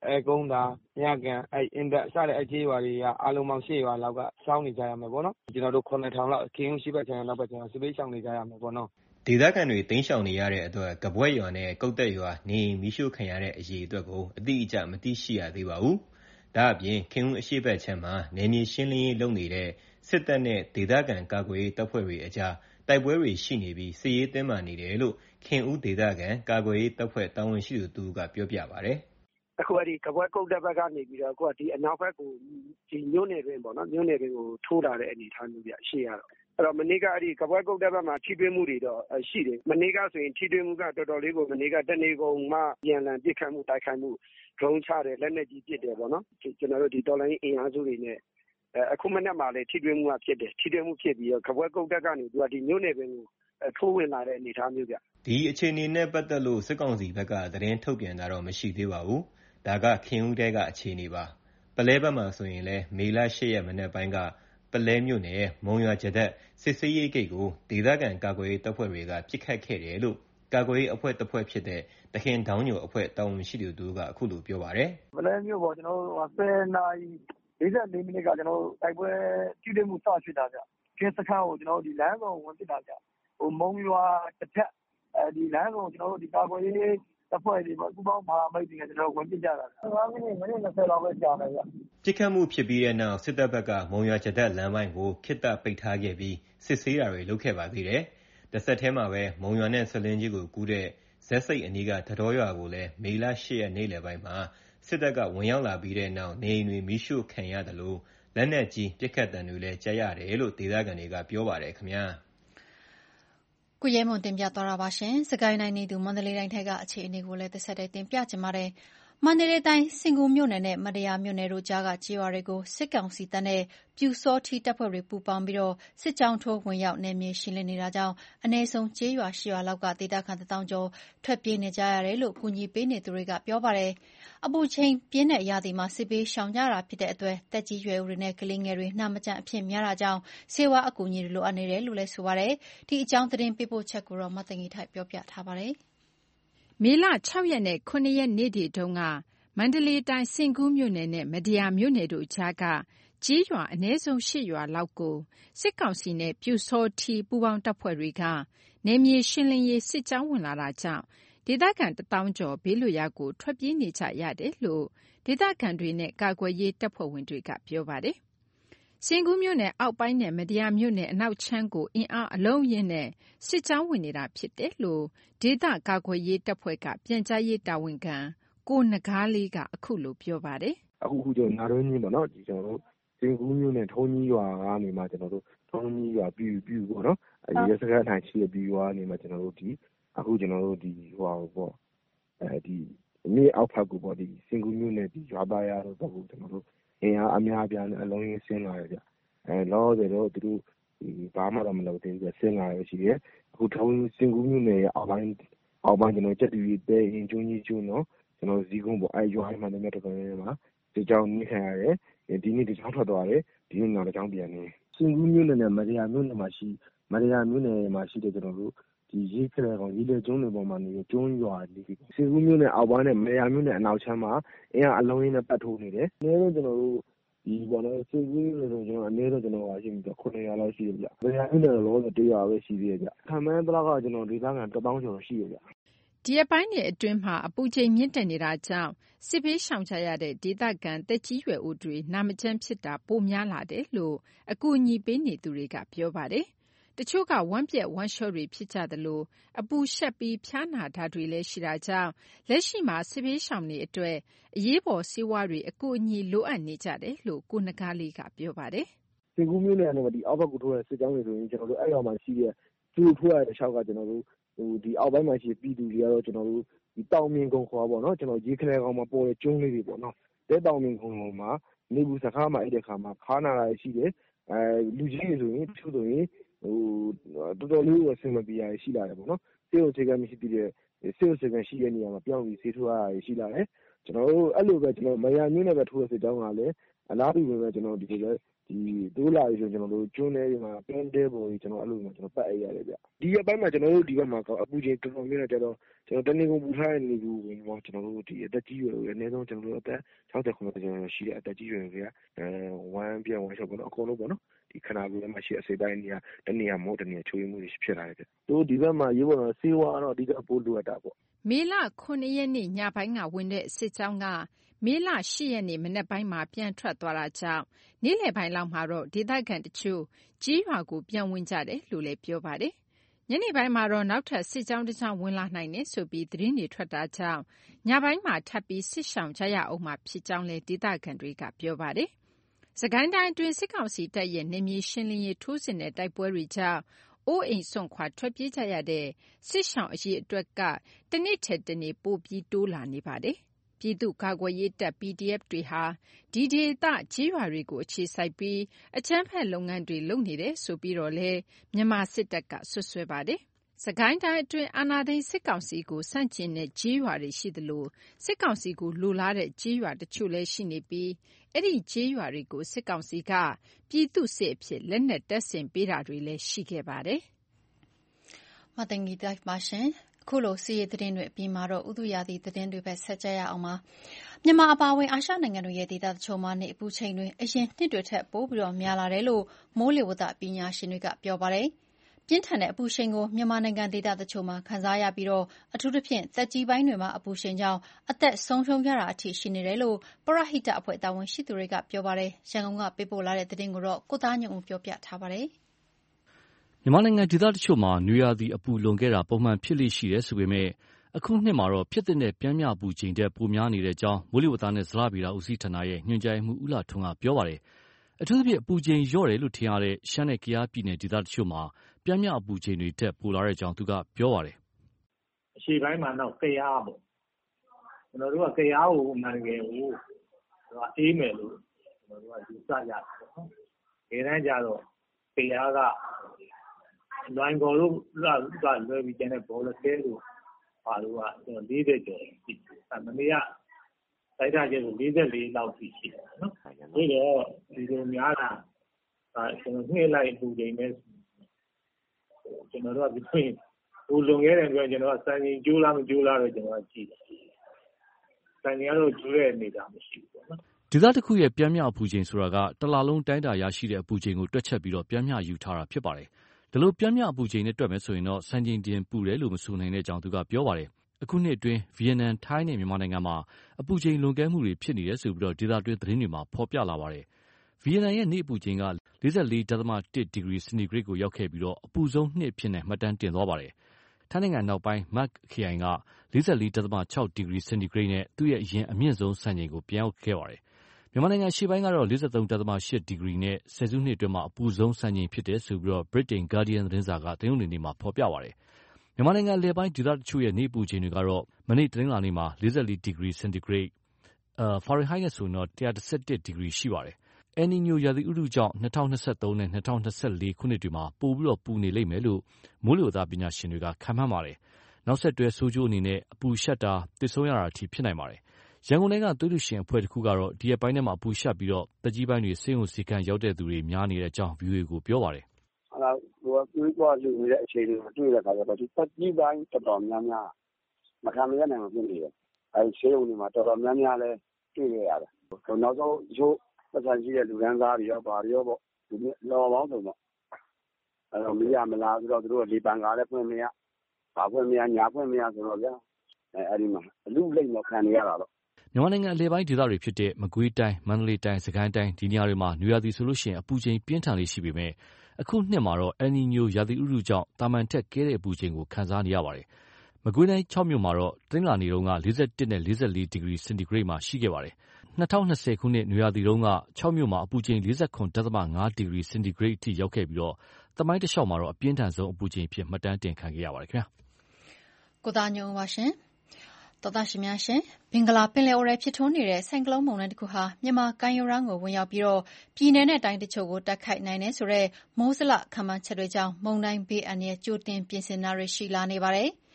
ကုန်းသာမြကန်အင်တက်စတဲ့ကြေးရွာတွေကအားလုံးပေါင်း8ရွာလောက်ကစောင်းနေကြရမယ်ပေါ့နော်ကျွန်တော်တို့9000လောက်ခင်းဦးရှိဘက်ခြမ်းနောက်ဘက်ခြမ်းစစ်ပေးရှောင်နေကြရမယ်ပေါ့နော်
ဒေသခံတွေတိမ်းရှောင်နေရတဲ့အတွက်ကပွက်ရွာနဲ့ကုတ်တက်ရွာနေမီးရှို့ခံရတဲ့အရေးအတွက်ကိုအတိအကျမသိရှိရသေးပါဘူး။ဒါအပြင်ခင်ဦးအရှိဘက်ချမ်းမှာနေမြေရှင်းလင်းရေးလုပ်နေတဲ့စစ်တပ်နဲ့ဒေသခံကာကွယ်ရေးတပ်ဖွဲ့တွေအကြားတိုက်ပွဲတွေရှိနေပြီးစစ်ရေးတင်းမာနေတယ်လို့ခင်ဦးဒေသခံကာကွယ်ရေးတပ်ဖွဲ့တာဝန်ရှိသူကပြောပြပါတယ်
။အခုကပွက်ကုတ်တက်ဘက်ကနေပြီးတော့အခုကဒီအနောက်ဘက်ကိုဒီမြို့နယ်တွင်ပေါ့နော်မြို့နယ်တွင်ကိုထိုးလာတဲ့အနေအထားမျိုးပြရှိရတော့အဲ့တော့မနေ့ကကပွဲကုတ်တဲ့ဘက်မှာထိတွေ့မှုတွေတော့ရှိတယ်မနေ့ကဆိုရင်ထိတွေ့မှုကတော်တော်လေးကိုမနေ့ကတနေ့ကုန်မှပြန်လည်ပစ်ခတ်မှုတိုက်ခိုက်မှုဒရုန်းချတယ်လက်နက်ကြီးပစ်တယ်ပေါ့နော်ကျွန်တော်တို့ဒီတော်လိုင်းအင်အားစုတွေနဲ့အခုမနေ့မှလည်းထိတွေ့မှုကဖြစ်တယ်ထိတွေ့မှုဖြစ်ပြီးတော့ပွဲကုတ်တက်ကနေသူကဒီမြို့နယ်ပင်ကိုထိုးဝင်လာတဲ့အနေအထားမျိုးပြ
ဒီအခြေအနေနဲ့ပတ်သက်လို့စစ်ကောင်စီဘက်ကသတင်းထုတ်ပြန်တာတော့မရှိသေးပါဘူးဒါကခင်ဦးတဲကအခြေအနေပါပလဲဘက်မှာဆိုရင်လည်းမေလ8ရက်မနေ့ပိုင်းကပလဲမြို့နယ်မုံရွာကျတဲ့စစ်စေးရေးဂိတ်ကိုဒေသခံကာကွယ်ရေးတပ်ဖွဲ့တွေကပြစ်ခတ်ခဲ့တယ်လို့ကာကွယ်ရေးအဖွဲ့တစ်ဖွဲ့ဖြစ်တဲ့တခင်ဒေါင်းညိုအဖွဲ့တာဝန်ရှိသူကအခုလိုပြောပါတယ်
ပလဲမြို့ပေါ်ကျွန်တော်တို့10နာရီ44မိနစ်ကကျွန်တော်တို့တိုက်ပွဲထိတွေ့မှုစဖြစ်တာဗျကင်းစခန်းကိုကျွန်တော်တို့ဒီလမ်းဆောင်ဝင်ပစ်တာဗျမုံရွာတစ်ထက်ဒီလမ်းဆောင်ကျွန်တော်တို့ဒီကာကွယ်ရေးတပ်ဖွဲ့တွေပေါ့ခုပေါင်းမဟာမိတ်တွေကကျွန်တော်ဝင်ပစ်ကြတာ5မိနစ်20လောက်ပဲကြာတယ်ဗျ
ပြစ်ခတ်မှုဖြစ်ပြီးတဲ့နောက်စစ်တပ်ဘက်ကမုံရွာကျတဲ့လမ်းပိုင်းကိုခစ်တပ်ပိတ်ထားခဲ့ပြီးစစ်ဆေးတာတွေလုပ်ခဲ့ပါသေးတယ်။တစ်ဆက်တည်းမှာပဲမုံရွာနဲ့ဆလင်းကြီးကိုကူးတဲ့ဇက်စိတ်အနီးကထတော်ရွာကိုလည်းမေလ8ရက်နေ့လယ်ပိုင်းမှာစစ်တပ်ကဝင်ရောက်လာပြီးတဲ့နောက်နေအိမ်တွေမီးရှို့ခံရတယ်လို့လက်နက်ကြီးပြစ်ခတ်တံတွေလည်းကြားရတယ်လို့ဒေသခံတွေကပြောပါတယ်ခင်ဗျာ
။ကိုရဲမွန်တင်ပြသွားတာပါရှင်။စကိုင်းတိုင်းနေသူမန္တလေးတိုင်းထက်ကအခြေအနေကိုလည်းတစ်ဆက်တည်းတင်ပြချင်ပါတယ်။မန္တလေးတိုင်းစင်ကူးမြို့နယ်နဲ့မတရာမြို့နယ်တို့ကြားကကြေးရွာတွေကိုစစ်ကောင်စီတပ်နဲ့ပြူစောထီတပ်ဖွဲ့တွေပူးပေါင်းပြီးစစ်ကြောင်းထိုးဝင်ရောက်နယ်မြေရှင်းလင်းနေတာကြောင့်အနည်းဆုံးကြေးရွာ10ရွာလောက်ကဒေသခံ1000ကျော်ထွက်ပြေးနေကြရတယ်လို့ကူညီပေးနေသူတွေကပြောပါတယ်။အပူချိန်ပြင်းတဲ့ရာသီမှာစစ်ဘေးရှောင်ကြတာဖြစ်တဲ့အတွက်တက်ကြီးရွယ်ဦးတွေနဲ့ကလေးငယ်တွေနှမကြံအဖြစ်များတာကြောင့်ဆေးဝါးအကူအညီတွေလိုအပ်နေတယ်လို့လည်းဆိုပါတယ်။ဒီအကြောင်းသတင်းပေးပို့ချက်ကိုမသိင်္ဂီထိုက်ပြောပြထားပါတယ်
။မေလ6ရက်နဲ့9ရက်နေ့တွေတုန်းကမန္တလေးတိုင်းစင်ကူးမြို့နယ်နဲ့မတရာမြို့နယ်တို့ကြားကကြေးရွာအနည်းဆုံး10ရွာလောက်ကိုစစ်ကောင်စီနဲ့ပြူစောထီပူးပေါင်းတပ်ဖွဲ့တွေကနယ်မြေရှင်းလင်းရေးစစ်ကြောင်းဝင်လာတာကြောင့်ဒေသခံ1000ကျော်ဘေးလွတ်ရာကိုထွက်ပြေးနေကြရတယ်လို့ဒေသခံတွေနဲ့ကာကွယ်ရေးတပ်ဖွဲ့ဝင်တွေကပြောပါတယ်။စင်ကူးမြို့နယ်အောက်ပိုင်းနဲ့မတရာမြို့နယ်အနောက်ချမ်းကိုအင်အားအလုံးရင်းနဲ့စစ်ကြောင်းဝင်နေတာဖြစ်တယ်လို့ဒေသကာကွယ်ရေးတပ်ဖွဲ့ကပြန်ကြားရေးတာဝန်ခံကိုနဂါးလေးကအခုလိုပြောပါတယ်
။အခုကျွန်တော်နာတွင်းကြီးပေါ့နော်ဒီကျွန်တော်တို့စင်ကူးမြို့နယ်ထုံးကြီးရွာကနေမှကျွန်တော်တို့ထုံးကြီးရွာပြူပေါ့နော်ရဲစခန်းထိုင်ရှိတဲ့ပြူရွာနေမှကျွန်တော်တို့ဒီအခုကျွန်တော်တို့ဒီဟိုပေါ့ဒီမြေအောက်ဖက်ကိုပေါ့ဒီစင်ကူးမြို့နယ်ဒီရွာသားရတော့ပေါ့ကျွန်တော်တို့အင်အားအများပြားနဲ့အလုံးရင်းဆင်းလာရကြလောဆယ်တော့သူတို့ဒီဘာမှတော့မလုပ်သေးဘူးဆင်းလာရရှိတယ်အခုထုံးစင်ကူးမြို့နယ်ရဲ့အောက်ပိုင်းကျွန်တော်ကြက်တူရီတဲရင်ကျွန်းကြီးကျွန်းနော်ကျွန်တော်ဇီးကုန်းပေါ့ရွာမှန်တယ်မြတ်တော်ရဲ့မှာဒီကြောင်နေခံရတယ်ဒီနေ့ဒီကြောင်ထွက်သွားတယ်ဒီနေ့နောက်တစ်ကြောင်ပြန်နေစင်ကူးမြို့နယ်နဲ့မရယာမြို့နယ်မှာရှိတဲ့ကျွန်တော်တို့ဒီရေးခရဲကောင်ရေးတဲ့ကျွန်းတွေပေါ်မှာနေကျွန်းရွာလေးစင်ကူးမြို့နယ်အောက်ပိုင်းနဲ့မရယာမြို့နယ်အနောက်ချမ်းမှာအင်းအလုံးရင်းနဲ့ပတ်ထိုးနေတယ်အနည်းဆုံးကျွန်တော်တို့ဒီပေါ်တော့စင်ကူးမြို့နယ်ဆိုကျွန်တော်အနည်းဆုံးကျွန်တော်ရှိပြီးတော့900လောက်ရှိရပြမရယာမြို့နယ်လောဆို100ပဲရှိသေးရပြခံမှန်းတော့ကကျွန်တော်ဒေသခံ1000ကျော်ရှိရပြ
ဒီအပိုင်းနဲ့အတွင်းမှာအပူချိန်မြင့်တက်နေတာကြောင့်စစ်ဘေးရှောင်ကြရတဲ့ဒေသခံတက်ကြီးရွယ်ဦးတွေနာမကျန်းဖြစ်တာပိုများလာတယ်လို့အကူအညီပေးနေသူတွေကပြောပါတယ်။တချို့ကဝမ်းပြက်ဝမ်းလျှောတွေဖြစ်ကြသလိုအပူရှက်ပြီးဖျားနာတာတွေလည်းရှိတာကြောင့်လက်ရှိမှာစစ်ဘေးရှောင်တွေအတွက်အရေးပေါ်ဆေးဝါးတွေအကူအညီလိုအပ်နေကြတယ်လို့ကိုနဂါးလေးကပြောပါတယ်
။စင်ကူးမြို့နယ်နဲ့ဒီအောက်ဘက်ကိုထိုးတဲ့စစ်ကြောင်းတွေဆိုရင်ကျွန်တော်တို့အဲ့ရောမှာရှိတဲ့သူ့ထိုးရတဲ့တစ်လျှောက်ကကျွန်တော်တို့ဒီအောက်ပိုင်းမှာရှိပြည်သူတွေကတော့ကျွန်တော်တို့ဒီတောင်မြင်ကုန်းခေါ်ပါတော့ကျွန်တော်ရေခလဲကောင်မှာပေါ်တဲ့ကျွန်းလေးတွေပေါ့နော်တဲတောင်မြင်ကုန်းမှာနေဘူးစကားမှာအဲ့တဲ့ခါမှာခါနာလာရှိတယ်လူကြီးတွေဆိုရင်တချို့ဆိုရင်တော်တော်လေးအဆင်မပြေရရှိလာတယ်ပေါ့နော်စေုပ်စေကမရှိသေးတဲ့စေုပ်စေကရှိတဲ့နေရာမှာပြောင်းပြီးဆေးထိုးရရှိလာတယ်ကျွန်တော်တို့အဲ့လိုပဲကျွန်တော်မရမျိုးနဲ့ပဲထိုးတဲ့စစ်ကြောင်းကလည်းအလားတူပဲကျွန်တော်ဒီလိုပဲတိုးလာပြီဆိုကျွန်တော်တို့ကျွန်းထဲမှာပန်းတဲပေါ်ကြီးကျွန်တော်အဲ့လိုမျိုးကျွန်တော်ပတ်အိပ်ရတယ်ဗျဒီရက်ပိုင်းမှာကျွန်တော်တို့ဒီဘက်မှာအပူချိန်တော်တော်များများကြတော့ကျွန်တော်တနေ့ကုန်ပူထားတဲ့နေကူဝင်တော့ကျွန်တော်တို့ဒီအသက်ကြီးရွယ်တွေအနည်းဆုံးကျွန်တော်တို့အသက်60 90ကျွန်တော်ရှိတဲ့အသက်ကြီးရွယ်တွေကဝမ်းပြန်ဝမ်းလျှောက်ပေါ့နော်အကုန်လုံးပေါ့နော်ဒီခနာကိုယ်မှာရှိအစိပ်ပိုင်းတွေကတနေရာမဟုတ်တနေရာချိုးရမှုတွေဖြစ်လာတယ်ဗျတို့ဒီဘက်မှာရေးပေါ်တော့စေဝါတော့အဓိကပို့လိုအပ်တာပေါ့
မေလ9 ရက်နေ့ညပိုင်းကဝင်တဲ့စစ်ကြောင်းကမေလ10 ရက်နေ့မနက်ပိုင်းမှာပြန်ထွက်သွားတာကြောင့်နေ့လယ်ပိုင်းလောက်မှာတော့ဒေသခံတချို့ကြေးရွာကိုပြန်ဝင်ကြတယ်လို့လည်းပြောပါတယ်။ညနေပိုင်းမှာတော့နောက်ထပ်စစ်ကြောင်းတစ်ကြောင်းဝင်လာနိုင်တယ်ဆိုပြီးသတင်းတွေထွက်တာကြောင့်ညပိုင်းမှာထပ်ပြီးစစ်ရှောင်ကြရအောင်မှဖြစ်ကြောင်းလည်းဒေသခံတွေကပြောပါတယ်။စကိုင်းတိုင်းအတွင်းစစ်ကောင်စီတပ်ရဲ့နယ်မြေရှင်းလင်းရေးထိုးစစ်နဲ့တိုက်ပွဲတွေကြောင့်အိုးအိမ်စွန့်ခွာထွက်ပြေးကြရတဲ့စစ်ရှောင်အရေးအတွက်ကတနေ့ထက်တနေ့ပိုပြီးတိုးလာနေပါတယ်။ပြည်သူ့ကာကွယ်ရေးတပ် PDF တွေဟာဒီဒေသကြေးရွာတွေကိုအခြေစိုက်ပြီးအကြမ်းဖက်လုပ်ငန်းတွေလုပ်နေတယ်ဆိုပြီးတော့လည်းမြန်မာစစ်တပ်ကဆွဆွဲပါတယ်။စကိုင်းတိုင်းအတွင်းအာဏာသိမ်းစစ်ကောင်စီကိုဆန့်ကျင်တဲ့ကြေးရွာတွေရှိသလိုစစ်ကောင်စီကိုလိုလားတဲ့ကြေးရွာတချို့လည်းရှိနေပြီးအဲ့ဒီကြေးရွာတွေကိုစစ်ကောင်စီကပြည်သူစစ်အဖြစ်လက်နက်တပ်ဆင်ပေးတာတွေလည်းရှိခဲ့ပါတယ်
။မတငီတိုက်ပါရှင်ခုလိုစီးရီသတင်းတွေအပြီးမှာတော့ဥတုရာသီသတင်းတွေပဲဆက်ကြရအောင်ပါမြန်မာအပါအဝင်အာရှနိုင်ငံတွေရဲ့ဒေသတချို့မှာနေအပူချိန်တွေအရင်နှစ်တွေထက်ပိုပြီးများလာတယ်လို့မိုးလေဝသပညာရှင်တွေကပြောပါတယ်ပြင်းထန်တဲ့အပူချိန်ကိုမြန်မာနိုင်ငံဒေသတချို့မှာခံစားရပြီးတော့အထူးသဖြင့်သက်ကြီးပိုင်းတွေမှာအပူချိန်ကြောင့်အသက်ဆုံးရှုံးရတာအထိရှိနေတယ်လို့ပရဟိတအဖွဲ့တာဝန်ရှိသူတွေကပြောပါတယ်ရန်ကုန်ကပေးပို့လာတဲ့သတင်းကိုတော့ကိုသားညွန့်ဦးပြောပြထားပါတယ်
မြန်မာနိုင်ငံဒေသတချို့မှာနွေရာသီအပူလွန်ခဲ့တာပုံမှန်ဖြစ်လေ့ရှိတယ်ဆိုပေမဲ့အခုနှစ်မှာတော့ဖြစ်တဲ့ပျမ်းမျှအပူချိန်တက်ပိုများနေတဲ့အကြောင်းမိုးလေဝသနဲ့ဇလဗေဒဦးစီးဌာနရဲ့ညွှန်ကြားမှုဦးလာထွန်းကပြောပါတယ်။အထူးသဖြင့်အပူချိန်လျော့တယ်လို့ထင်ရတဲ့ရှမ်းနဲ့ကယားပြည်နယ်ဒေသတချို့မှာပျမ်းမျှအပူချိန်တွေတက်ပိုလာတဲ့အကြောင်းသူကပြောပါတယ်
။အရှေ့ပိုင်းမှာတော့ကယားပေါ့။ကျွန်တော်တို့ကကယားကိုအမှန်တကယ်ကိုအေးမယ်လို့ကျွန်တော်တို့ကယူဆကြတယ်ပေါ့နော်။ဒီတိုင်းကြတော့ကယားကလွိုင်းကော်တို့ကလွယ်ပြီးကျန်တဲ့ဘောလကဲတို့ပါလို့က40ကျော်ရှိတယ်။မနေ့ကတိုက်တာကျတော့44လောက်ရှိတယ်နော်။ဒါတော့ဒီလိုများတာကျွန်တော်နှစ်လိုက်ပူချိန်နဲ့ကျွန်တော်တို့ကပြီးဘူလွန်ခဲ့တဲ့အတွက်ကျွန်တော်ကစံချိန်ကျိုးလားမကျိုးလားတော့ကျွန်တော်ကကြည့်တယ်။စံချိန်ကတော့ကျိုးတဲ့နေတာမရှိဘူးပေါ့နော်
။ဒေသတစ်ခုရဲ့ပျမ်းမျှအပူချိန်ဆိုတာကတလလုံးတိုင်းတာရရှိတဲ့အပူချိန်ကိုတွက်ချက်ပြီးတော့ပျမ်းမျှယူထားတာဖြစ်ပါတယ်။ဒီလိုပျမ်းမျှအပူချိန်နဲ့တွက်မယ်ဆိုရင်တော့စံချိန်တင်ပူတယ်လို့မဆိုနိုင်တဲ့အကြောင်းသူကပြောပါတယ်။အခုနှစ်အတွင်းဗီယက်နမ်ထိုင်းနဲ့မြန်မာနိုင်ငံမှာအပူချိန်လွန်ကဲမှုတွေဖြစ်နေတယ်ဆိုပြီးတော့ဒေသတွင်းသတင်းတွေမှာဖော်ပြလာပါတယ်။ဗီယက်နမ်ရဲ့နေ့အပူချိန်က 44.1 ဒီဂရီစင်တီဂရိတ်ကိုရောက်ခဲ့ပြီးတော့အပူဆုံးနှစ်အဖြစ်နဲ့မှတ်တမ်းတင်သွားပါတယ်။ထိုင်းနိုင်ငံနောက်ပိုင်းမတ်ခရိုင်က 44.6 ဒီဂရီစင်တီဂရိတ်နဲ့သူ့ရဲ့အရင်အမြင့်ဆုံးစံချိန်ကိုပြန်ရောက်ခဲ့ပါတယ်။မြန်မာနိုင်ငံရှေ့ပိုင်းကတော့ 43.8 ဒီဂရီနဲ့ဆယ်စုနှစ်အတွင်းမှာအပူဆုံးစံချိန်ဖြစ်တယ်ဆိုပြီးတော့ Britain Guardian သတင်းစာကတနင်္ဂနွေနေ့မှာဖော်ပြပါတယ်။မြန်မာနိုင်ငံအလယ်ပိုင်းဒေသတချို့ရဲ့နေ့အပူချိန်တွေကတော့မနေ့တနင်္လာနေ့မှာ44ဒီဂရီစင်တီဂရိတ်Fahrenheit နဲ့ဆိုရင်တော့111ဒီဂရီရှိပါတယ်။ အယ်နီညိုရာသီဥတုကြောင့်2023နဲ့2024ခုနှစ်တွေမှာပိုပြီးတော့ပူနေလိမ့်မယ်လို့မိုးလေဝသပညာရှင်တွေကခန့်မှန်းပါတယ်။နောက်ဆက်တွဲဆိုးကျိုးအနေနဲ့အပူရှပ်တာသေဆုံးရတာအထိဖြစ်နိုင်ပါတယ်။ရန်ကုန်တိုင်းကသွေးလူရှင်အဖွဲ့တစ်ခုကတော့ဒီရက်ပိုင်းထဲမှာအပူရှပ်ပြီးတော့သက်ကြီးပိုင်းတွေဆေးရုံဆေးခန်းရောက်တဲ့သူတွေများနေတဲ့အကြောင်း VOA ကိုပြောပါတယ်
။ဟိုကသွေးပွားလူနေတဲ့အခြေအနေကိုတွေ့ရတဲ့အခါကျတော့ဒီသက်ကြီးပိုင်းတော်တော်များများမခံမရနိုင်ဘူးဖြစ်နေတယ်။အဲဒီဆေးရုံတွေမှာတော်တော်များများလဲတွေ့ရရတယ်။နောက်ဆုံးရိုးပတ်စံရှိတဲ့လူကန်းသားတွေရောပါရောပေါ့ဒီလောပေါင်းစုံပေါ့။အဲတော့မရမလားဆိုတော့သူတို့လေပန်ကားလည်းဖွင့်မရဘာဖွင့်မရညာဖွင့်မရဆိုတော့ဗျာအဲဒီမှာအလူလိမ့်တော့ခံနေရတာတော့
မြန်မာနိုင်ငံအလယ်ပိုင်းဒေသတွေဖြစ်တဲ့မကွေးတိုင်းမန္တလေးတိုင်းစကိုင်းတိုင်းဒီနေရာတွေမှာနွေရာသီဆိုလို့ရှိရင်အပူချိန်ပြင်းထန်လေးရှိပေမဲ့အခုနှစ်မှာတော့အယ်နီညိုရာသီဥတုကြောင့်တာမန်ထက်ကဲတဲ့အပူချိန်ကိုခံစားနေရပါတယ်။မကွေးတိုင်း6မြို့မှာတော့တနင်္လာနေ့တုန်းက41နဲ့44ဒီဂရီစင်တီဂရိတ်မှာရှိခဲ့ပါတယ်။2020ခုနှစ်နွေရာသီတုန်းက6မြို့မှာအပူချိန်49.5ဒီဂရီစင်တီဂရိတ်အထိရောက်ခဲ့ပြီးတော့သမိုင်းတစ်လျှောက်မှာတော့အပြင်းထန်ဆုံးအပူချိန်ဖြစ်မှတ်တမ်းတင်ခံခဲ့ရပါတယ်ခင်ဗျာ
။ကိုသားညုံပါရှင်။တော်သားရှင်များရှင်ဘင်္ဂလားပင်လယ်အော်ထဲဖြစ်ထွန်းနေတဲ့ဆိုင်ကလုန်းမုန်တိုင်းတစ်ခုဟာမြန်မာကမ်းရိုးတန်းကိုဝင်ရောက်ပြီးတော့ပြည်내နဲ့တိုင်းတချို့ကိုတိုက်ခိုက်နိုင်တယ်ဆိုတဲ့မိုးစလခန့်မှန်းချက်တွေကြောင့်မုန်တိုင်းဘေးအန္တရာယ်ကြိုတင်ပြင်ဆင်တာတွေရှိလာနေပါတယ်။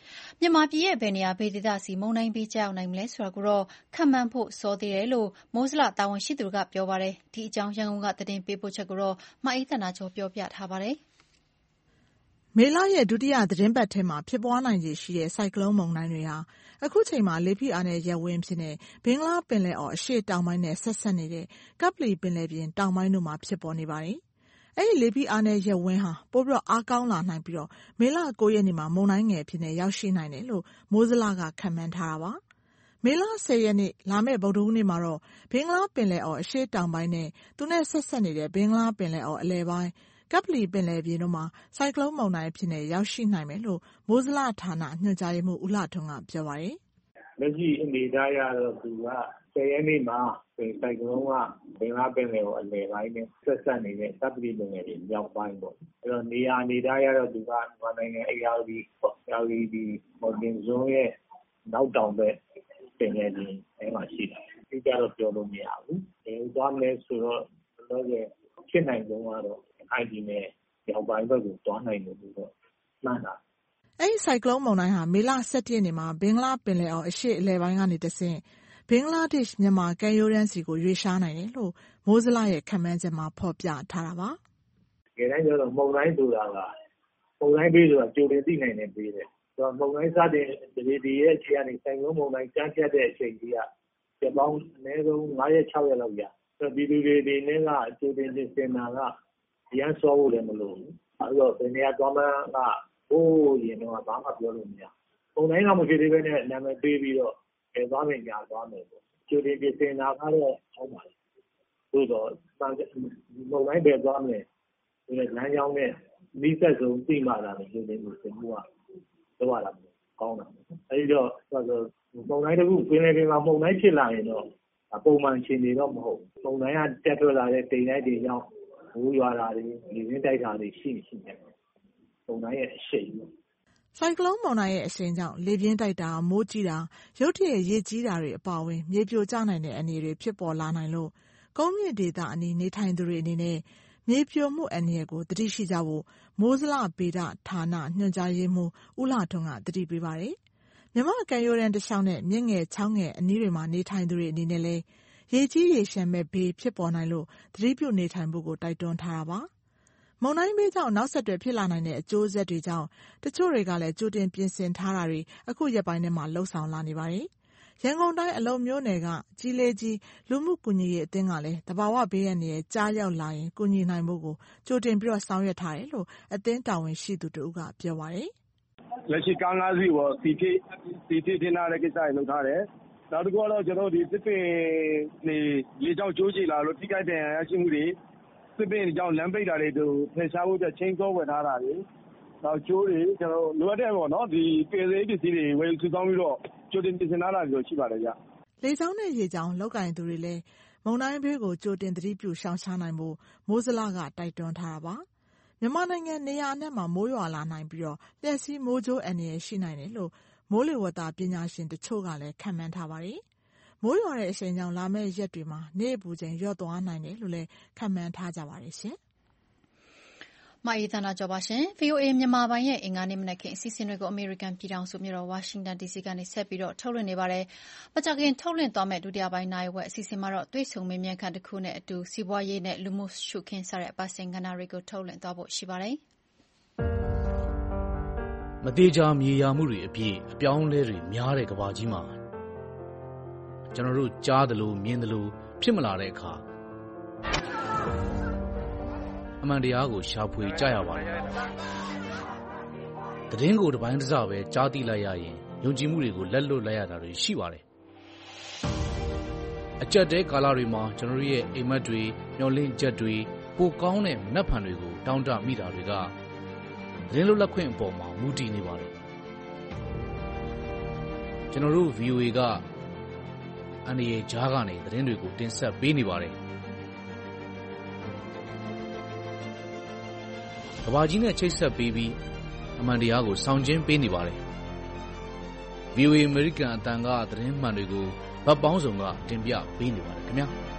မြန်မာပြည်ရဲ့ဘယ်နေရာဘယ်ဒေသစီမုန်တိုင်းဘေးကျရောက်နိုင်မလဲဆိုတာကိုတော့ခန့်မှန်းဖို့စောသေးတယ်လို့မိုးဇလတာဝန်ရှိသူတွေကပြောပါတယ်။ဒီအကြောင်းရန်ကုန်ကသတင်းပေးပို့ချက်ကိုတော့မအေးသန္တာကျော်ပြောပြထားပါတယ်
။မေလရဲ့ဒုတိယသီတင်းပတ်ထဲမှာဖြစ်ပွားနိုင်ခြေရှိတဲ့ဆိုင်ကလုန်းမုန်တိုင်းတွေဟာအခုချိန်မှာလေဖိအားနည်းရပ်ဝန်းအဖြစ်နဲ့ဘင်္ဂလားပင်လယ်အော်အရှေ့တောင်ပိုင်းနဲ့ဆက်စပ်နေတဲ့ကပ္ပလီပင်လယ်ပြင်တောင်ပိုင်းတို့မှာဖြစ်ပေါ်နေပါတယ်။အဲဒီလေဖိအားနည်းရပ်ဝန်းဟာပိုပြီးအားကောင်းလာနိုင်ပြီးမေလ 9 ရက်နေ့မှာမုန်တိုင်းငယ်အဖြစ်နဲ့ရောက်ရှိနိုင်တယ်လို့မိုးဇလကခန့်မှန်းထားတာပါ။မေလ 10 ရက်နေ့လာမယ့်ဗုဒ္ဓဟူးနေ့မှာတော့ဘင်္ဂလားပင်လယ်အော်အရှေ့တောင်ပိုင်းနဲ့သူနဲ့ဆက်စပ်နေတဲ့ဘင်္ဂလားပင်လယ်အော်အလယ်ပိုင်းကပ္ပလီပင်လယ်ပြင်တို့မှာဆိုင်ကလုန်းမုန်တိုင်းအဖြစ်နဲ့ရောက်ရှိနိုင်မယ်လို့မိုးဇလဌာနညွှန်ကြားရေးမှူးဦးလှထွန်းကပြောပါတယ်
။လက်ရှိအနေအထားရတော့သူက10 ရက်နေ့မှာဆိုင်ကလုန်းကဘင်္ဂလားပင်လယ်အော်အလယ်ပိုင်းနဲ့ဆက်စပ်နေတဲ့ကပ္ပလီပင်လယ်ပြင်မြောက်ပိုင်းပေါ့။အဲ့တော့နေရာအနေအထားရတော့သူကမြန်မာနိုင်ငံအေယာဝတီမော်တင်ဇွန်းရဲ့နောက်တောင်ဘက်ပင်လယ်ပြင်အဲမှာရှိတယ်။ဒီကြတော့ပြောလို့မရဘူး။ဘယ်သွားမလဲဆိုတော့တော့ဖြစ်နိုင်ဆုံးကတော့IB နဲ့မြောက်ပိုင်းဘက်ကိုသွားနိုင်တယ်လို့တော့မှန်းတာ
။အဲဒီဆိုင်ကလုန်းမုန်တိုင်းဟာမေလ 17 ရက်နေ့မှာဘင်္ဂလားပင်လယ်အော်အရှေ့အလယ်ပိုင်းကနေတဆင့်ဘင်္ဂလားဒေ့ရှ်မြန်မာကမ်းရိုးတန်းစီကိုရွေ့လျားနိုင်တယ်လို့မိုးဇလရဲ့ခန့်မှန်းချက်မှာဖော်ပြထားတာပါ
။တကယ်တမ်းကျတော့မုန်တိုင်းဆိုတာကမုန်တိုင်းဘေးဆိုတာကြိုတင်သိနိုင်တဲ့ဘေးတယ်။ဆိုတော့မုန်တိုင်းစတင်ဒီရဲ့အခြေအနေဆိုင်ကလုန်းမုန်တိုင်းကြမ်းဖြတ်တဲ့အချိန်ကြီးကပြပေါင်းအနည်းဆုံး9 ရက် 6 ရက်လောက်ကြာ။ဆိုတော့ဒီလူတွေဒီနေ့ကကြိုတင်ပြင်ဆင်တာကရန်စောဖို့လည်းမလိုဘူး။အဲ့တော့ဘယ်နေရာသွားမှကဟိုးရင်တော့ဘာမှပြောလို့မရ။ပုံတိုင်းကမဖြစ်သေးပဲနဲ့နာမည်ပေးပြီးတော့သွားမယ်ညာသွားမယ်ပေါ့။ကြိုတင်ပြင်ဆင်တာကတော့ဟောင်းပါလေ။သို့တော့မုန်တိုင်းပဲသွားမယ်ဒီလမ်းကြောင်းနဲ့မိသက်ဆုံးသိမှလာတယ်ကြိုတင်ပြင်ဆင်မှုကတော့ရတာကောင်းတာ။အဲဒီတော့မုန်တိုင်းတစ်ခုပင်လယ်ပြင်မှာမုန်တိုင်းဖြစ်လာရင်တော့ပုံမှန်အခြေအနေတော့မဟုတ်ဘူး။မုန်တိုင်းကတက်ထွက်လာတဲ့တိမ်တိုက်တွေကြောင့်မိုးရွာတာတွေလေပြင်းတိုက်တာတွေရှိနေတယ်။မုန်တိုင်းရဲ့အရှိန်ပေါ့
။ဆိုင်ကလုန်းမုန်တိုင်းရဲ့အရှိန်ကြောင့်လေပြင်းတိုက်တာမိုးကြီးတာရုတ်တရက်ရေကြီးတာတွေအပါအဝင်မြေပြိုကျနိုင်တဲ့အနေတွေဖြစ်ပေါ်လာနိုင်လို့ကုန်းမြင့်ဒေသအနီးနေထိုင်သူတွေအနေနဲ့မြေပြိုမှုအန္တရာယ်ကိုသတိရှိကြဖို့မိုးဇလဗေဒဌာနညွှန်ကြားရေးမှူးဦးလှထွန်းကသတိပေးပါတယ်။မြမကမ်းရိုးတန်းတစ်လျှောက်နဲ့မြင့်ငယ်ချောင်းငယ်အနီးတွေမှာနေထိုင်သူတွေအနေနဲ့လည်းရေကြီးရေရှမ်းမဲ့ဘေးဖြစ်ပေါ်နိုင်လို့သတိပြုနေထိုင်ဖို့ကိုတိုက်တွန်းထားတာပါ။မုန်တိုင်းဘေးကြောင့်နောက်ဆက်တွဲဖြစ်လာနိုင်တဲ့အကျိုးဆက်တွေကြောင့်တချို့တွေကလည်းကြိုတင်ပြင်ဆင်ထားတာတွေအခုရက်ပိုင်းထဲမှာလှုပ်ဆောင်လာနေပါတယ်။ရန်ကုန်တိုင်းအလုံမြို့နယ်ကကြီးလေးကြီးလူမှုကူညီရေးအသင်းကလည်းသဘာဝဘေးအန္တရာယ်ကြားရောက်လာရင်ကူညီနိုင်ဖို့ကိုကြိုတင်ပြီးဆောင်ရွက်ထားတယ်လို့အသင်းတာဝန်ရှိသူတဦးကပြောပါတယ်
။လက်ရှိကား၅စီးပေါ်စီဖြည့်တင်ထားတဲ့ကိစ္စတွေလုပ်ထားတယ်။နောက်တစ်ခုကတော့ကျွန်တော်ဒီစစ်ပင်နေလေကြောင်းကျိုးချလာလို့ထိခိုက်ဒဏ်ရာရရှိမှုတွေစစ်ပင်ကြောင့်လမ်းပိတ်တာတွေတို့ဖယ်ရှားဖို့ချင်းစောဝယ်ထားတာတွေနောက်ကျိုးတွေကျွန်တော်လိုအပ်တဲ့ပေါ့နော်ဒီပေသေးပစ္စည်းတွေဝယ်စုဆောင်းပြီးတော့ကြိုတင်ပြင်ဆင်ထားတာမျိုးရှိပါတယ်ဗျ
။လေကြောင်းနဲ့ရေကြောင်းလောက်ကင်သူတွေလည်းမုန်တိုင်းဘေးကိုကြိုတင်သတိပြုရှောင်ရှားနိုင်ဖို့မိုးဇလကတိုက်တွန်းထားတာပါ။မြန်မာနိုင်ငံနေရာအနှံ့မှာမိုးရွာလာနိုင်ပြီးလျှပ်စီးမိုးကြိုးအန္တရာယ်ရှိနိုင်တယ်လို့မိုးလေဝသပညာရှင်တချို့ကလည်းခန့်မှန်းထားပါတယ်။မိုးရွာတဲ့အရှိန်ကြောင့်လာမယ့်ရက်တွေမှာနေ့အပူချိန်လျော့သွားနိုင်တယ်လို့လည်းခန့်မှန်းထားကြပါတယ်ရှင်။
မအေးသန္တာကျော်ပါရှင်။ VOA မြန်မာပိုင်းရဲ့အင်္ဂါနေ့မနက်ခင်းအစီအစဉ်တွေကိုအမေရိကန်ပြည်ထောင်စုမြို့တော်ဝါရှင်တန် DC ကနေဆက်ပြီးထုတ်လွှင့်နေပါတယ်။မကြာခင်ထုတ်လွှင့်သွားမယ့်ဒုတိယပိုင်းနာရီဝက်အစီအစဉ်မှာတော့တွေ့ဆုံမေးမြန်းခန်းတစ်ခုနဲ့အတူစီးပွားရေးနဲ့လူမှုရှုခင်းစတဲ့အပတ်စဉ်ကဏ္ဍတွေကိုထုတ်လွှင့်သွားဖို့ရှိပါတယ်
။မသေးချာမြေယာမှုတွေအပြည့်အပြောင်းလဲတွေများတဲ့ကမ္ဘာကြီးမှာကျွန်တော်တို့ကြားသလိုမြင်သလိုဖြစ်မလာတဲ့အခါအမှန်တရားကိုရှာဖွေကြရပါတယ်။သတင်းကိုတစ်ပိုင်းတစ်စပဲကြားသိလိုက်ရရင်ယုံကြည်မှုတွေကိုလက်လွတ်လိုက်ရတာတွေရှိပါတယ်။အကြက်တဲကာလတွေမှာကျွန်တော်ရဲ့အိမ်မက်တွေမျောလင့်ချက်တွေပိုကောင်းတဲ့မနှက်ဖန်တွေကိုတောင်းတမိတာတွေကသတင်းလွတ်လပ်ခွင့်အပေါ်မှာမူတည်နေပါတယ်။ကျွန်တော်တို့ VOA ကအန်ဒီရဲ့ဂျားကနေသတင်းတွေကိုတင်ဆက်ပေးနေပါတယ်။ကဘာကြီးနဲ့ချိတ်ဆက်ပေးပြီးအမှန်တရားကိုဆောင်ကျဉ်ပေးနေပါတယ်။ VOA American အတန်ကသတင်းမှန်တွေကိုဗတ်ပေါင်းစုံကတင်ပြပေးနေပါတယ်ခင်ဗျာ။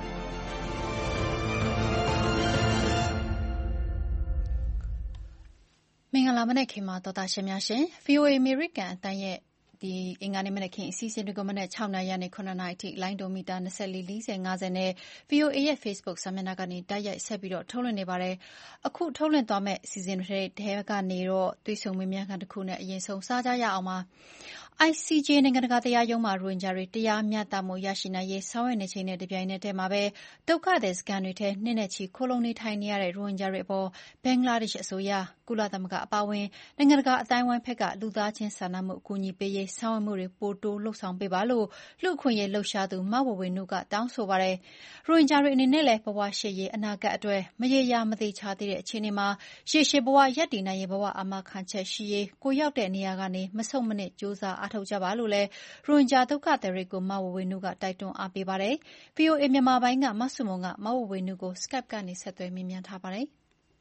မင်္ဂလာလာမနက်ခင်းမှာတော်တာရှင်များရှင် VOA အမေရိကန်အတန်းရဲ့အင်္ဂါနေ့မနက်ခင်းအစီအစဉ်တွေကိုမနက်6 နာရီနဲ့9 နာရီထိလိုင်းဒိုမီတာ24 40 50နဲ့ VOA ရဲ့ Facebook စာမျက်နှာကနေတိုက်ရိုက်ဆက်ပြီးတော့ထုတ်လွှင့်နေပါတယ်။အခုထုတ်လွှင့်သွားမယ့်အစီအစဉ်တွေထဲကနေတော့သွေးဆုံမေးမြန်းခန်းတစ်ခုနဲ့အရင်ဆုံးစားကြရအောင်ပါ။ ICJ နိုင်ငံတကာတရားရုံးမှာရိုဟင်ဂျာတွေတရားမျှတမှုရရှိနိုင်ရေးဆောင်ရွက်နေချိန်နဲ့တပြိုင်နက်တည်းမှာပဲဒုက္ခသည်စခန်းတွေထဲနှစ်နဲ့ချီခိုလှုံနေထိုင်နေရတဲ့ရိုဟင်ဂျာတွေအပေါ်ဘင်္ဂလားဒေ့ရှ်အစိုးရကုလသမဂ္ဂအပါအဝင်နိုင်ငံတကာအသိုင်းအဝိုင်းဘက်ကလူသားချင်းစာနာမှုအကူအညီပေးရေးဆောင်ရွက်မှုတွေပိုတိုးလှုပ်ဆောင်ပေးပါလို့လူ့အခွင့်အရေးလှုပ်ရှားသူမဝဝေနုကတောင်းဆိုပါတယ်။ရိုဟင်ဂျာတွေအနေနဲ့လည်းဘဝရှေ့ရေးအနာဂတ်အတွက်မရေရာမသေချာသေးတဲ့အခြေအနေမှာရေရှည်ဘဝရပ်တည်နိုင်ရေးဘဝအာမခံချက်ရှိရေးကိုရောက်တဲ့နေရာကနေမဆုတ်မနစ်ကြိုးစားအားထုတ်ကြပါလို့လည်းရိုဟင်ဂျာဒုက္ခသည်တွေကိုမဝဝေနုကတိုက်တွန်းအားပေးပါတယ်။ VOA မြန်မာပိုင်းကမဆုမွန်ကမဝဝေနုကို Skype ကနေဆက်သွယ်မေးမြန်းထားပါတယ်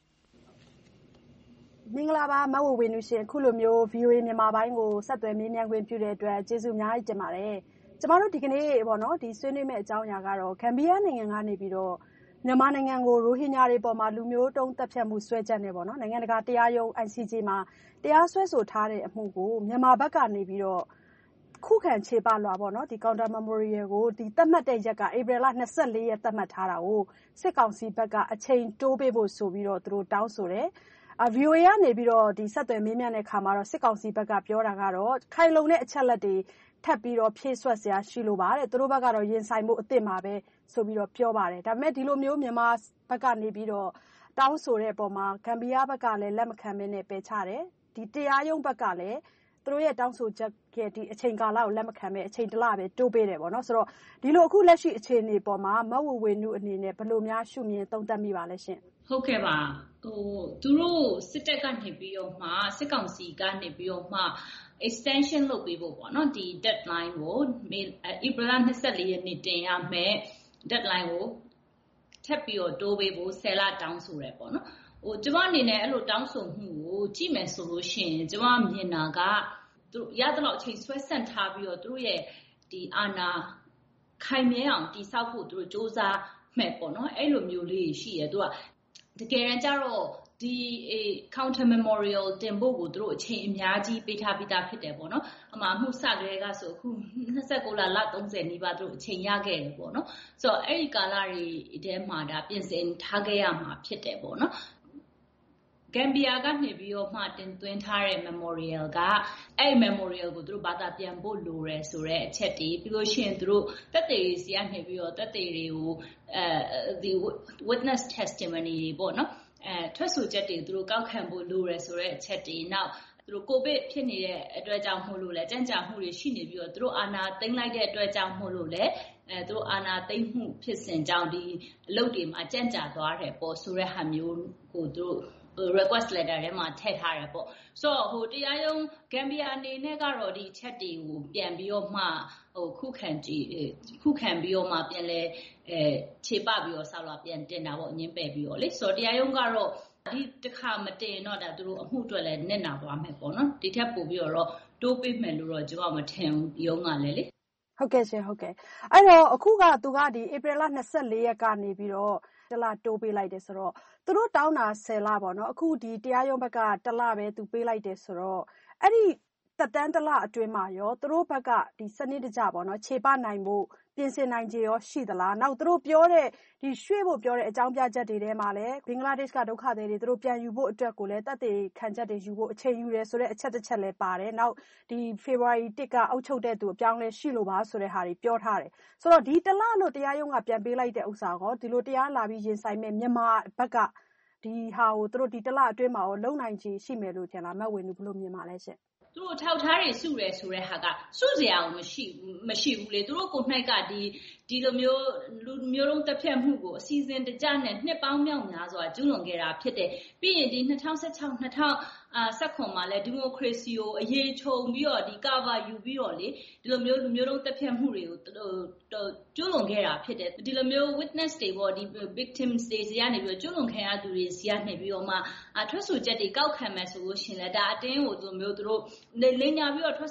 မင်္ဂလာပါမဝဝေနုရှင်အခုလိုမျိုး VOA မြန်မာပိုင်းကိုဆက်သွယ်မေးမြန်းခွင့်ပြုတဲ့အတွက်ကျေးဇူးအများကြီးတင်ပါတယ်။ကျမတို့ဒီကနေ့ပေါ့နော်ဒီဆွေးနွေးမယ့်အကြောင်းအရာကတော့ဂမ်ဘီယာနိုင်ငံကနေပြီးတော့မြန်မာနိုင်ငံကိုရိုဟင်ဂျာတွေပေါ်မှာလူမျိုးတုံးတပ်ဖြတ်မှုဆွဲချက်နဲ့ပေါ့နော်နိုင်ငံတကာတရားရုံး ICJ မှာတရားစွဲဆိုထားတဲ့အမှုကိုမြန်မာဘက်ကနေပြီးတော့ခုခံခြေပလွှာပေါ့နော်ဒီ Counter Memorial ကိုဒီသတ်မှတ်တဲ့ရက်ကဧပြီလ24ရက်သတ်မှတ်ထားတာကိုစစ်ကောင်စီဘက်ကအချိန်တိုးပေးဖို့ဆိုပြီးတော့သူတို့တောင်းဆိုတယ်။ VOA ကနေပြီးတော့ဒီဆက်သွယ်မေးမြန်းတဲ့အခါမှာတော့စစ်ကောင်စီဘက်ကပြောတာကတော့ခိုင်လုံတဲ့အချက်လက်တွေထပ်ပြီးတော့ဖြည့်ဆွတ်စရာရှိလို့ပါတဲ့သူတို့ဘက်ကတော့ရင်ဆိုင်မှုအသင့်ပါပဲဆိုပြီးတော့ပြောပါတယ်ဒါပေမဲ့ဒီလိုမျိုးမြန်မာဘက်ကနေပြီးတော့တောင်းဆိုတဲ့အပေါ်မှာဂမ်ဘီယာဘက်ကလည်းလက်မခံဘဲနဲ့ပယ်ချတယ်ဒီတရားရုံးဘက်ကလည်းသူတို့ရဲ့တောင်းဆိုချက်ရဲ့ဒီအချိန်ကာလကိုလက်မခံပဲအချိန်တစ်လပဲတိုးပေးတယ်ပေါ့နော်ဆိုတော့ဒီလိုအခုလက်ရှိအခြေအနေပေါ်မှာမဝဝေနုအနေနဲ့ဘယ်လိုများရှုမြင်သုံးသပ်မိပါလဲရှင်
ဟုတ်ကဲ့ပါသူတို့စစ်တပ်ကနေပြီးတော့မှစစ်ကောင်စီကနေပြီးတော့မှ extension လုပ်ပေးဖို့ပေါ့နော်ဒီ deadline ကိုဧပြီလ24ရက်နေ့တင်ရမယ် deadline ကိုထပ်ပြီးတော့တိုးပေးဖို့10လတောင်းဆိုရဲပေါ့နော်ကျမအနေနဲ့အဲ့လိုတောင်းဆိုမှုကိုကြည့်မယ်ဆိုလို့ရှိရင်ကျမမြင်တာကသူရတဲ့လောက်အချိန်ဆွဲဆန့်ထားပြီးတော့သူတို့ရဲ့ဒီအာဏာခိုင်မြဲအောင်တိဆောက်ဖို့သူတို့စ조사မဲ့ပေါ့နော်အဲ့လိုမျိုးလေးရှိရသူကတကယ်တမ်းကျတော့ဒီ Counter Memorial တင်ဖို့ကိုသူတို့အချိန်အများကြီးပေးထားပြီးသားဖြစ်တယ်ပေါ့နော်အမှမှုစကလေးကဆိုအခု29လ30နီးပါးသူတို့အချိန်ရခဲ့တယ်ပေါ့နော်ဆိုတော့အဲ့ဒီကာလတွေထဲမှာဒါပြင်ဆင်ထားခဲ့ရမှာဖြစ်တယ်ပေါ့နော်ဂမ်ဘီယာကနေပြီးတော့မှတင်သွင်းထားတဲ့ memorial ကအဲ့ memorial ကိုသူတို့ဘာသာပြန်ဖို့လိုရဲဆိုတော့အချက်တည်းပြီးလို့ရှိရင်သူတို့တက်တေတွေစီကနေပြီးတော့တက်တေတွေကိုဒီ witness testimony တွေပေါ့နော်ထွက်ဆိုချက်တွေသူတို့ကောက်ခံဖို့လိုရဲဆိုတော့အချက်တည်းနောက်သူတို့ကိုဗစ်ဖြစ်နေတဲ့အတွက်ကြောင့်မို့လို့လဲကြံ့ကြာမှုတွေရှိနေပြီးတော့သူတို့အာဏာသိမ်းလိုက်တဲ့အတွက်ကြောင့်မို့လို့လဲသူတို့အာဏာသိမ်းမှုဖြစ်စဉ်ကြောင့်ဒီအလုပ်တွေမှာကြံ့ကြာသွားတယ်ပေါ့ဆိုတဲ့ဟာမျိုးကိုသူတို့request letter ထဲမှာထည့်ထားတယ်ပေါ့ဆိုတော့ဟိုတရားရုံးဂမ်ဘီယာအနေနဲ့ကတော့ဒီချက်တွေကိုပြန်ပြီးတော့မှခုခံပြီးတော့မှပြန်လဲခြေပပြီးတော့ဆောက်လာပြန်တင်တာပေါ့ညင်းပယ်ပြီးတော့လေဆိုတော့တရားရုံးကတော့ဒီတစ်ခါမတင်တော့ဒါသူတို့အမှုအတွက်လည်းနစ်နာသွားမယ်ပေါ့နော်ဒီထက်ပိုပြီးတော့တိုးပေးမယ်လို့တော့ကျွန်တော်မထင်ဘူးရုံးကလည်းလေ
ဟုတ်ကဲ့ရှင်ဟုတ်ကဲ့အဲ့တော့အခုကသူကဒီဧပြီလ24ရက်ကနေပြီးတော့တလတိုးပေးလိုက်တယ်ဆိုတော့သူတို့တောင်းတာ10လပေါ့နော်အခုဒီတရားရုံးဘက်ကတလပဲသူပေးလိုက်တယ်ဆိုတော့အဲ့ဒီတက်တန်းတလအတွင်းမှာရောသူတို့ဘက်ကဒီစနစ်တကျပေါ့နော်ခြေပနိုင်ဖို့ပြင်ဆင်နိုင်ကြရောရှိသလားနောက်သူတို့ပြောတဲ့ဒီရွှေ့ဖို့ပြောတဲ့အကြောင်းပြချက်တွေထဲမှာလည်းဘင်္ဂလားဒေ့ရှ်ကဒုက္ခသည်တွေသူတို့ပြန်ယူဖို့အတွက်ကိုလည်းတပ်တွေခံချက်တွေယူဖို့အချိန်ယူတယ်ဆိုတဲ့အချက်တစ်ချက်လည်းပါတယ်နောက်ဒီဖေဖော်ဝါရီ1ကအုပ်ချုပ်တဲ့သူအပြောင်းလဲရှိလို့ပါဆိုတဲ့ဟာတွေပြောထားတယ်ဆိုတော့ဒီတလလို့တရားရုံးကပြန်ပေးလိုက်တဲ့ဥစ္စာကောဒီလိုတရားလာပြီးရင်ဆိုင်မဲ့မြန်မာဘက်ကဒီဟာကိုသူတို့ဒီတလအတွင်းမှာရောလုံနိုင်ချေရှိမယ်လို့ထင်လားမတ်ဝေနုဘယ်လိုမြင်ပါလဲရှင့်
သူတို့ထောက်ထားတွေစုရဲဆိုတဲ့ဟာကစုစရာကိုမရှိဘူးလေသူတို့ကိုနှိုက်ကဒီလိုမျိုးလူမျိုးလုံးတက်ဖြတ်မှုကိုအစီအစဉ်တကျနဲ့နှစ်ပေါင်းမြောက်များစွာကျူးလွန်ခဲ့တာဖြစ်တယ်ပြီးရင်ဒီ2016 2019မှာလဲဒီမိုကရေစီကိုအရေးခြုံပြီးတော့ဒီ cover ယူပြီးတော့လေဒီလိုမျိုးလူမျိုးလုံးတက်ဖြတ်မှုတွေကိုကျူးလွန်ခဲ့တာဖြစ်တယ်ဒီလိုမျိုး witness တွေပေါ့ဒီ victims တွေစီကနေပြီးတော့ကျူးလွန်ခံရသူတွေစီကနေပြီးတော့မှထွက်ဆိုချက်တွေကောက်ခံမယ်ဆိုလို့ရှင်လဲဒါအတင်းကိုသူမျိုးသူတို့လိန်ညာပြီးတော့ထွက်ဆို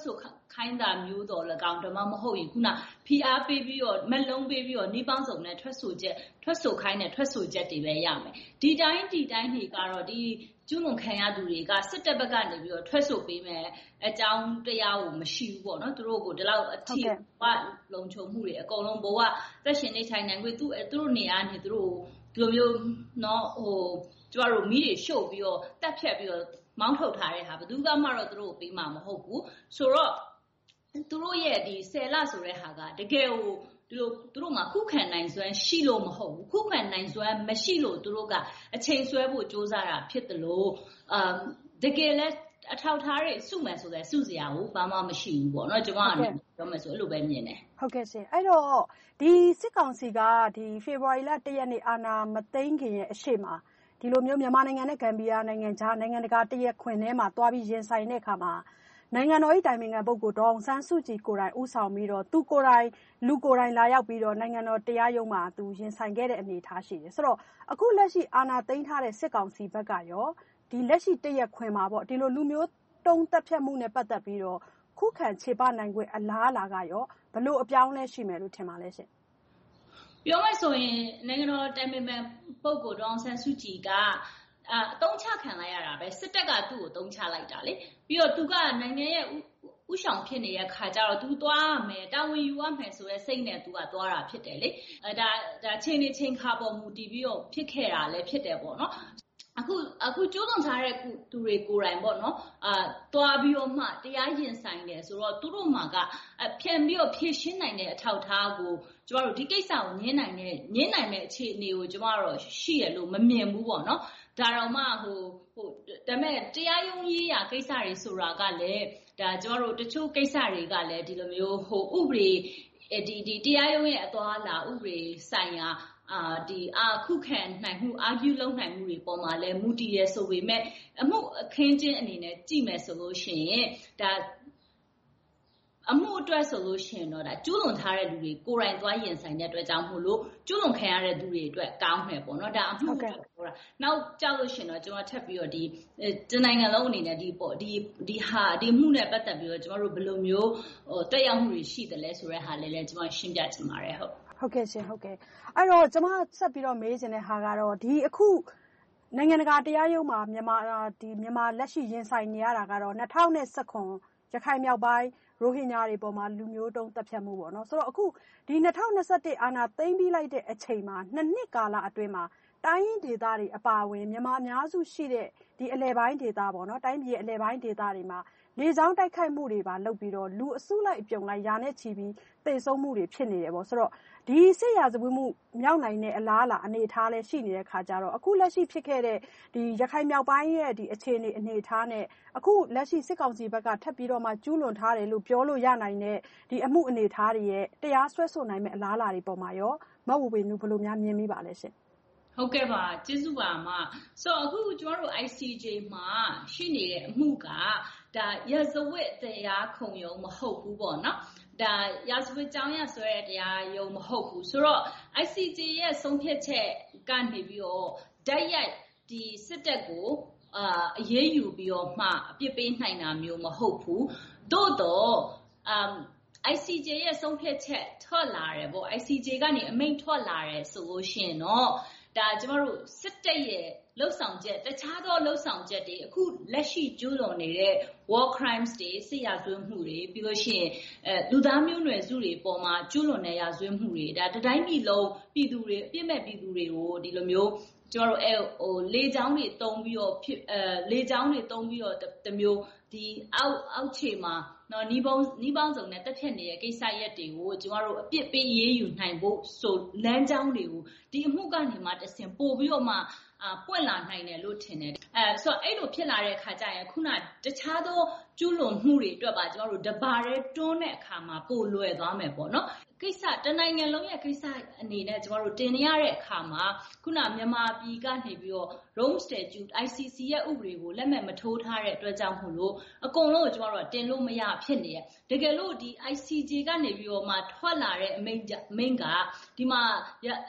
ခိုင်းတာမျိုးတော်၎င်းဓမ္မမဟုတ်ရင်ခုန PR ပေးပြီးတော့မက်လုံးပေးပြီးတော့နှီးပေါင်းစုံနဲ့ထွက်ဆိုခိုင်းတဲ့ထွက်ဆိုချက်တွေပဲရမယ်ဒီတိုင်းတွေကတော့ဒီကျူးလွန်ခံရသူတွေကစစ်တပ်ဘက်ကနေပြီးတော့ထွက်ဆိုပေးမယ်အကြောင်းတရားကိုမရှိဘူးပေါ့နော်သူတို့ကိုဒီလောက်အထီးဝလုံခြုံမှုတွေအကုန်လုံးဘဝသက်ရှင်နေထိုင်နိုင်ခွင့်သူတို့နေရာနေသူတို့ဒီလိုမျိုးနော်ကျမတို့မိတွေရှို့ပြီးတော့တက်ဖြတ်ပြီးတော့မောင်းထုတ်ထားတဲ့ဟာဘယ်သူကမှတော့သူတို့ကိုပေးမှာမဟုတ်ဘူးဆိုတော့သူတို့ရဲ့ဒီ10လဆိုတဲ့ဟာကတကယ်ကိုသူတို့မှာခုခံနိုင်စွမ်းရှိလို့မဟုတ်ဘူးခုခံနိုင်စွမ်းမရှိလို့သူတို့ကအချိန်ဆွဲဖို့စ조사တာဖြစ်တယ်လို့တကယ်လဲအထောက်ထားတွေစုမယ်ဆိုတဲ့စုစရာကိုဘာမှမရှိဘူးပေါ့နော်ကျွန်မအနေနဲ့ပြောမယ်ဆိုအဲ့လိုပဲမြင်တယ်
ဟုတ်ကဲ့ရှင်အဲ့တော့ဒီစစ်ကောင်စီကဒီဖေဖော်ဝါရီလ1ရက်နေ့အာဏာမသိမ်းခင်ရဲ့အရှိမဒီလိုမျိုးမြန်မာနိုင်ငံနဲ့ဂမ်ဘီယာနိုင်ငံကြားနိုင်ငံတကာတရက်ခွင်ထဲမှာတွားပြီးရင်ဆိုင်တဲ့အခါမှာနိုင်ငံတော်၏တိုင်ပင်ခံပုဂ္ဂိုလ်ဒေါ်အောင်ဆန်းစုကြည်ကိုယ်တိုင်ဦးဆောင်ပြီးတော့သူကိုယ်တိုင်လူကိုယ်တိုင်လာရောက်ပြီးတော့နိုင်ငံတော်တရားရုံးမှာသူရင်ဆိုင်ခဲ့တဲ့အနေအထားရှိတယ်ဆိုတော့အခုလက်ရှိအာဏာသိမ်းထားတဲ့စစ်ကောင်စီဘက်ကရောဒီလက်ရှိတရက်ခွင်မှာပေါ့ဒီလိုလူမျိုးတုံးတက်ဖြတ်မှုနဲ့ပတ်သက်ပြီးတော့ခုခံခြေပနိုင်ခွင့်အလားအလာကရောဘလို့အပြောင်းလဲရှိမယ်လို့ထင်ပါလဲရှင်
ပြောမယ်ဆိုရင်နိုင်ငံတော်တိုင်ပင်ခံပုဂ္ဂိုလ်ဒေါ်အောင်ဆန်းစုကြည်ကအတုံးချခံလိုက်ရတာပဲစစ်တပ်ကသူ့ကိုတုံးချလိုက်တာလေပြီးတော့သူကနိုင်ငံရဲ့ဥဆောင်ဖြစ်နေတဲ့ခါကျတော့သူသွားရမယ်တာဝန်ယူရမယ်ဆိုတဲ့စိတ်နဲ့သူကသွားတာဖြစ်တယ်လေဒါချိန်ခါပေါ်မူတည်ပြီးတော့ဖြစ်ခဲ့တာလည်းဖြစ်တယ်ပေါ့နော်အခုကျိုးလွန်ထားတဲ့သူတွေကိုယ်တိုင်ပေါ့နော်သွားပြီးတော့မှတရားရင်ဆိုင်တယ်ဆိုတော့သူတို့မှာကဖြန့်ပြီးတော့ဖြည့်ရှင်းနိုင်တဲ့အထောက်ထားကိုကျမတို့ဒီကိစ္စကိုညင်းနိုင်တဲ့အခြေအနေကိုကျမတို့ရှိရလို့မမြင်ဘူးပေါ့နော်ဒါတော့မှဒါပေမဲ့တရားရုံးရေးရာကိစ္စတွေဆိုတာကလည်းဒါကျမတို့တချို့ကိစ္စတွေကလည်းဒီလိုမျိုးဥပဒေဒီတရားရုံးရဲ့အသွားအလာဥပဒေဆိုင်ရာခုခံနိုင်မှု argue လုပ်နိုင်မှုတွေပေါ်မှာလဲမူတည်ရဆိုပေမဲ့အမှုအခင်းချင်းအနေနဲ့ကြည့်မယ်ဆိုလို့ရှိရင်ဒါအမှုအတွက်ဆိုလို့ရှိရင်တော့ဒါကျူးလွန်ထားတဲ့လူတွေကိုယ်တိုင်သွားရင်ဆိုင်တဲ့အတွက်ကြောင့်မို့လို့ကျူးလွန်ခံရတဲ့သူတွေအတွက်ကောင်းမယ်ပေါ့နော်ဒါအမှုအတွက်ပြောတာနောက်ကြောက်လို့ရှိရင်တော့ကျွန်တော်ထပ်ပြီးတော့ဒီနိုင်ငံလုံးအနေနဲ့ဒီမှုနဲ့ပတ်သက်ပြီးတော့ကျွန်တော်တို့ဘယ်လိုမျိုးတက်ရောက်မှုတွေရှိတယ်လဲဆိုတဲ့ဟာလေးလည်းကျွန်တော်ရှင်းပြချင်ပါတယ်
ဟုတ်ကဲ့ရှင်ဟုတ်ကဲ့အဲ့တော့ကျွန်မဆက်ပြီးတော့မေးချင်တဲ့ဟာကတော့ဒီအခုနိုင်ငံတကာတရားရုံးမှာမြန်မာလက်ရှိရင်ဆိုင်နေရတာကတော့2019ရခိုင်မြောက်ပိုင်းရိုဟင်ဂျာတွေပေါ်မှာလူမျိုးတုံးတပ်ဖြတ်မှုပေါ့နော်ဆိုတော့အခုဒီ2021အာဏာသိမ်းပြီးလိုက်တဲ့အချိန်မှာ2နှစ်ကာလအတွင်းမှာတိုင်းရင်းဒေသတွေအပါအဝင်မြန်မာအများစုရှိတဲ့ဒီအလဲပိုင်းဒေသပေါ့နော်တိုင်းပြည်အလဲပိုင်းဒေသတွေမှာလေကြောင်းတိုက်ခိုက်မှုတွေပါလုပ်ပြီးတော့လူအစုလိုက်အပြုံလိုက်ယာနဲ့ချီပြီးတိတ်ဆုံးမှုတွေဖြစ်နေတယ်ပေါ့ဆိုတော့ဒီစစ်ရာဇဝတ်မှုမြောက်နိုင်တဲ့အလားအလာအနေအထားလဲရှိနေတဲ့ခါကြတော့အခုလက်ရှိဖြစ်ခဲ့တဲ့ဒီရခိုင်မြောက်ပိုင်းရဲ့ဒီအခြေအနေအထားနဲ့အခုလက်ရှိစစ်ကောင်စီဘက်ကထပ်ပြီးတော့မှကျူးလွန်ထားတယ်လို့ပြောလို့ရနိုင်တဲ့ဒီအမှုအနေအထားတွေရဲ့တရားစွဲဆိုနိုင်မဲ့အလားအလာတွေပေါ်မှာရောမဝေနုဘယ်လိုများမြင်မိပါလဲရှင်
ဟုတ်ကဲ့ပါကျေးဇူးပါအမဆိုအခုကျွန်တော်တို့ ICJ မှာရှိနေတဲ့အမှုကဒါရာဇဝတ်တရားခုံရုံးမဟုတ်ဘူးပေါ့နော်ဒါရာဇဝတ်ကြောင်းရဆွဲတဲ့တရားရုံးမဟုတ်ဘူးဆိုတော့ ICJ ရဲ့ဆုံးဖြတ်ချက်ကနေပြီးတော့ဓာတ်ရိုက်ဒီစစ်တပ်ကိုအရေးယူပြီးတော့မှအပြစ်ပေးနိုင်တာမျိုးမဟုတ်ဘူးသို့တော့ICJ ရဲ့ဆုံးဖြတ်ချက်ထွက်လာတယ်ပေါ့ ICJ ကနေအမိန့်ထွက်လာတယ်ဆိုလို့ရှိရင်တော့ဒါကျမတို့စစ်တပ်ရဲ့လှုပ်ဆောင်ချက်တခြားသောလှုပ်ဆောင်ချက်တွေအခုလက်ရှိကျူးလွန်နေတဲ့ war crimes တွေစစ်ရာဇဝတ်မှုတွေပြီးလို့ရှိရင်လူသားမျိုးနွယ်စုတွေပေါ်မှာကျူးလွန်တဲ့ရာဇဝတ်မှုတွေဒါတိုင်းပြည်လုံးပြည်သူတွေအပြစ်မဲ့ပြည်သူတွေကိုဒီလိုမျိုးကျမတို့လေကြောင်းတွေတုံးပြီးတော့လေကြောင်းတွေတုံးပြီးတော့တမျိုးဒီအောက်ခြေမှာနော်နီးပေါင်းစုံနဲ့တက်ဖြတ်နေတဲ့ကိစ္စရက်တွေကိုကျမတို့အပြစ်ပေးရေးယူနိုင်ဖို့ဆိုလမ်းကြောင်းတွေကိုဒီအမှုကနေမှတဆင်ပို့ပြီးတော့မှပွင့်လာနိုင်တယ်လို့ထင်တယ်ဆိုတော့အဲ့လိုဖြစ်လာတဲ့အခါကျရင်ခုနတခြားသောကျူးလွန်မှုတွေအတွက်ပါကျမတို့တဘာရဲတွန်းတဲ့အခါမှာပို့လွယ်သွားမယ်ပေါ့နော်ကိစ္စတနိုင်ငံလုံးရဲ့ကိစ္စအနေနဲ့ကျမတို့တင်နေရတဲ့အခါမှာခုနမြန်မာပြည်ကနေပြီးတော့ Rome Statute ICC ရဲ့ဥပဒေကိုလက်မှတ်မထိုးထားတဲ့အတွက်ကြောင့်မို့လို့အကုန်လုံးကိုကျမတို့တင်လို့မရဖြစ်နေတယ်တကယ်လို့ဒီ ICJ ကနေပြီးတော့မှထွက်လာတဲ့အမိန့်ကဒီမှာ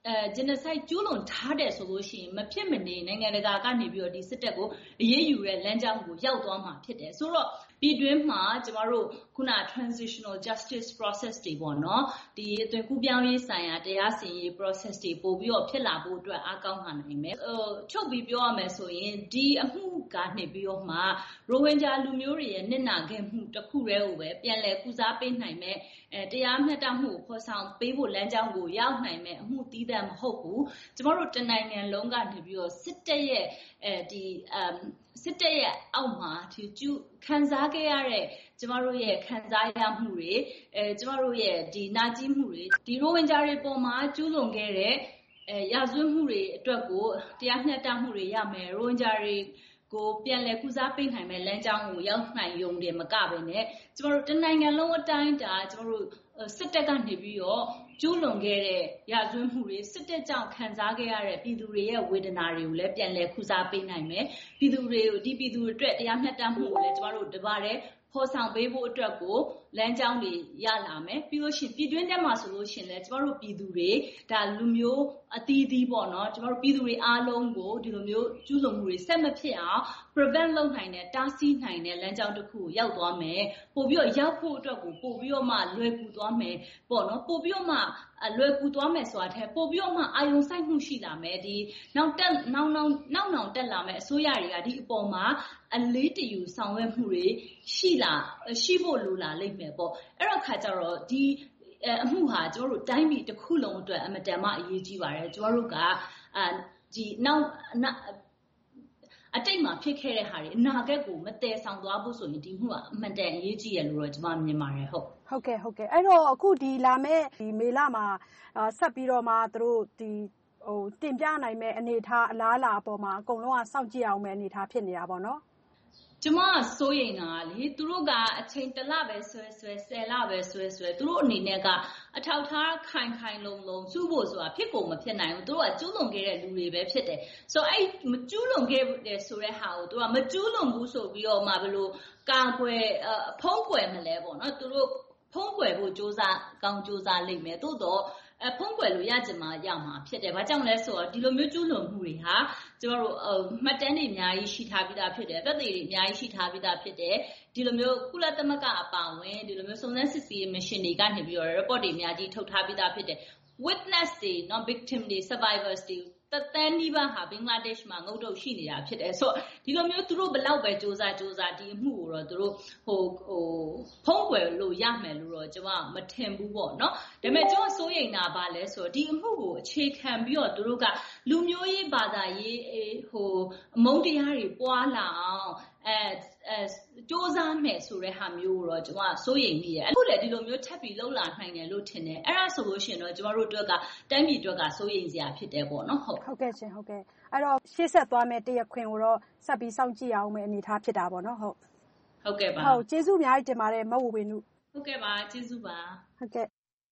genocide ကျူးလွန်ထားတယ်ဆိုလို့ရှိရင်မဖြစ်မနေနိုင်ငံတကာကနေပြီးတော့ဒီစစ်တပ်ကိုအရေးယူတဲ့လမ်းကြောင်းကိုရောက်သွားမှာဖြစ်တယ်ဆိုတော့ပြည်တွင်းမှာကျမတို့ခုန transitional justice process တွေပေါ့နော်ဒီအသွင်ကူးပြောင်းရေးဆိုင်ရာတရားစီရင်ရေး process တွေပို့ပြီးတော့ဖြစ်လာဖို့အတွက်အားကောင်းလာနိုင်မယ်ချုပ်ပြီးပြောရမယ်ဆိုရင်ဒီအမှုကနေပြီးတော့မှရိုဟင်ဂျာလူမျိုးတွေရဲ့နစ်နာခဲ့မှုတစ်ခုတည်းကိုပဲပြန်လည်ကုစားပေးနိုင်မယ်တရားမျှတမှုကိုဖော်ဆောင်ပေးဖို့လမ်းကြောင်းကိုရောက်နိုင်မယ်အမှုသီးသန့်မဟုတ်ဘူးကျမတို့တနိုင်ငံလုံးကနေပြီးတော့စစ်တပ်ရဲ့စစ်တပ်ရဲ့အောက်မှာဒီခံစားခဲ့ရတဲ့ကျမတို့ရဲ့ခံစားရမှုတွေကျမတို့ရဲ့ဒီနာကျင်မှုတွေဒီရိုဟင်ဂျာတွေပေါ်မှာကျူးလွန်ခဲ့တဲ့ရာဇဝတ်မှုတွေအတွက်ကိုတရားမျှတမှုတွေရမယ်ရိုဟင်ဂျာတွေကိုပြန်လည်ကုစားပေးနိုင်မယ်လမ်းကြောင်းကိုရောက်နိုင်ရုံတည်းမကပဲနဲ့ကျမတို့တနိုင်ငံလုံးအတိုင်းအတာကျမတို့စစ်တပ်ကနေပြီးတော့ကျူးလွန်ခဲ့တဲ့ရာဇဝတ်မှုတွေစစ်တပ်ကြောင့်ခံစားခဲ့ရတဲ့ပြည်သူတွေရဲ့ဝေဒနာတွေကိုလည်းပြန်လည်ကုစားပေးနိုင်မယ်ပြည်သူတွေအတွက်တရားမျှတမှုကိုလည်းကျမတို့တပါးတည်းဖော်ဆောင်ပေးဖို့အတွက်ကိုလမ်းကြောင်းတွေရလာမယ်ပြီးလို့ရှိရင်ပြည်တွင်းထဲမှာဆိုလို့ရှိရင်လည်းကျမတို့ပြည်သူတွေဒါလူမျိုးအသီးသီးပေါ့နော်ကျမတို့ပြည်သူတွေအားလုံးကိုဒီလိုမျိုးကျူးလွန်မှုတွေဆက်မဖြစ်အောင် prevent လုပ်နိုင်တဲ့တားဆီးနိုင်တဲ့လမ်းကြောင်းတစ်ခုကိုရောက်သွားမယ်ပို့ပြီးတော့ရောက်ဖို့အတွက်ကိုပို့ပြီးတော့မှလွယ်ကူသွားမယ်ပေါ့နော်ပို့ပြီးတော့မှလွယ်ကူသွားမယ်ဆိုတာထက်ပို့ပြီးတော့မှအာရုံစိုက်မှုရှိလာမယ်ဒီနောက်တက်လာမယ်အစိုးရတွေကဒီအပေါ်မှာအလေးတယူဆောင်ရွက်မှုတွေရှိဖို့လိုလာလိမ့်မယ်ပေါ့အဲ့တော့ခါကျတော့ဒီအမှုဟာကျမတို့တိုင်းပြည်တစ်ခုလုံးအတွက်အမတန်မှအရေးကြီးပါတယ်ကျမတို့ကဒီနောက်အတိတ်မှာဖြစ်ခဲ့တဲ့ဟာတွေအနာဂတ်ကိုမတည်ဆောင်သွားဖို့ဆိုရင်ဒီမှုကအမှန်တန်အရေးကြီးရလို့တော့ကျမမြင်ပါတယ်ဟုတ်
ကဲ့အဲ့တော့အခုဒီလာမဲ့ဒီမေလမှာဆက်ပြီးတော့မှသူတို့ဒီတင်ပြနိုင်မဲ့အနေထားအလားအလာအပေါ်မှာအကုန်လုံးကစောင့်ကြည့်အောင်မဲ့အနေထားဖြစ်နေတာပေါ့နော်
ကျမစိုးရိမ်တာလေသူတို့ကအချိန်1လပဲဆွဲ10လပဲဆွဲသူတို့အနေနဲ့ကအထောက်ထားခိုင်လုံစုဖို့ဆိုတာဖြစ်ကုန်မဖြစ်နိုင်ဘူးသူတို့ကကျူးလွန်ခဲ့တဲ့လူတွေပဲဖြစ်တယ်ဆိုတော့အဲ့မကျူးလွန်ခဲ့တဲ့ဆိုတဲ့ဟာကိုသူကမကျူးလွန်ဘူးဆိုပြီးတော့မှဘယ်လိုကာကွယ်ဖုံးကွယ်မလဲပေါ့နော်သူတို့ဖုံးကွယ်ဖို့စ조사လိမ့်မယ်သို့တော့ဖုံးကွယ်လို့ရကြမှာရမှာဖြစ်တယ်။ဘာကြောင့်လဲဆိုတော့ဒီလိုမျိုးကျူးလွန်မှုတွေဟာကျမတို့မှတ်တမ်းတွေအများကြီးရှိထားပြီးသားဖြစ်တယ်။သက်သေတွေအများကြီးရှိထားပြီးသားဖြစ်တယ်။ဒီလိုမျိုးကုလသမဂ္ဂအပါအဝင်ဒီလိုမျိုးစုံစမ်းစစ်ဆေးရေးမရှင်တွေကနေပြီးတော့ report တွေအများကြီးထုတ်ထားပြီးသားဖြစ်တယ်။ witness တွေ non victim တွေ survivors တွေတသန်းနီးပါးဟာဘင်္ဂလားဒေ့ရှ်မှာငုတ်တုတ်ရှိနေတာဖြစ်တယ်ဆိုတော့ဒီလိုမျိုးသူတို့ဘယ်လောက်ပဲစ조사ဒီအမှုကိုတော့သူတို့ဖုံးကွယ်လို့ရမယ်လို့တော့ကျွန်မမထင်ဘူးပေါ့နော်ဒါပေမဲ့ကျွန်တော်စိုးရိမ်တာပါလဲဆိုတော့ဒီအမှုကိုအခြေခံပြီးတော့သူတို့ကလူမျိုးရေးဘာသာရေးအမုန်းတရားတွေပွားလာအောင်စ조사မယ်ဆိုတဲ့ဟာမျိုးကိုတော့ကျွန်မစိုးရိမ်မိတယ်အခုလည်းဒီလိုမျိုးထပ်ပြီးလှုပ်လာနိုင်တယ်လို့ထင်တယ်အဲ့ဒါဆိုလို့ရှိရင်တော့ကျွန်တော်တို့အတွက်ကတိုင်းပြည်အတွက်ကစိုးရိမ်စရာဖြစ်တယ်ပေါ့နော်
ဟုတ်ကဲ့ရှင်ဟုတ်ကဲ့အဲ့တော့ရှေ့ဆက်သွားမယ်တရားခွင်ကိုတော့ဆက်ပြီးစောင့်ကြည့်အောင်မယ်အနေထားဖြစ်တာပေါ့နော်
ဟုတ်ကဲ့ပါ
ဟုတ်ကျေးဇူးအများကြီးတင်ပါတယ်မဝဝေနု
ဟုတ်ကဲ့ပါကျေးဇူးပါ
ဟုတ်ကဲ့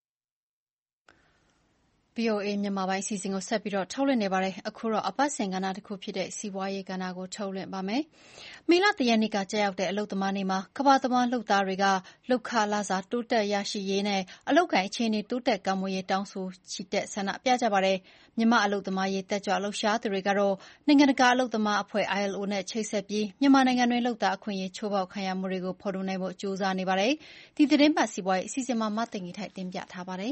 VOA မြန်မာပိုင်းစီစဉ်ကိုဆက်ပြီးတော့ထုတ်လွှင့်နေပါတယ်အခုတော့အပတ်စဉ်ကဏ္ဍတစ်ခုဖြစ်တဲ့စီးပွားရေးကဏ္ဍကိုထုတ်လွှင့်ပါမယ်မေလ 1 ရက်နေ့ကကြာရောက်တဲ့အလုပ်သမားနေ့မှာကမ္ဘာသမားလုပ်သားတွေကလုပ်ခလစာတိုးတက်ရရှိရေးနဲ့အလုပ်ကိုင်အခြေအနေတိုးတက်ကောင်းမွန်ရေးတောင်းဆိုချီတက်ဆန္ဒပြကြပါတယ်မြန်မာအလုပ်သမားရေးတက်ကြွလှုပ်ရှားသူတွေကတော့နိုင်ငံတကာအလုပ်သမားအဖွဲ့ ILO နဲ့ချိတ်ဆက်ပြီးမြန်မာနိုင်ငံတွင်းလုပ်သားအခွင့်အရေးချိုးဖောက်ခံရမှုတွေကိုဖော်ထုတ်နိုင်ဖို့ကြိုးစားနေပါတယ်ဒီသတင်းပတ်စီးပွားရေးအစီအစဉ်မှာမသိင်္ဂီထိုက်တင်ပြထားပါတယ်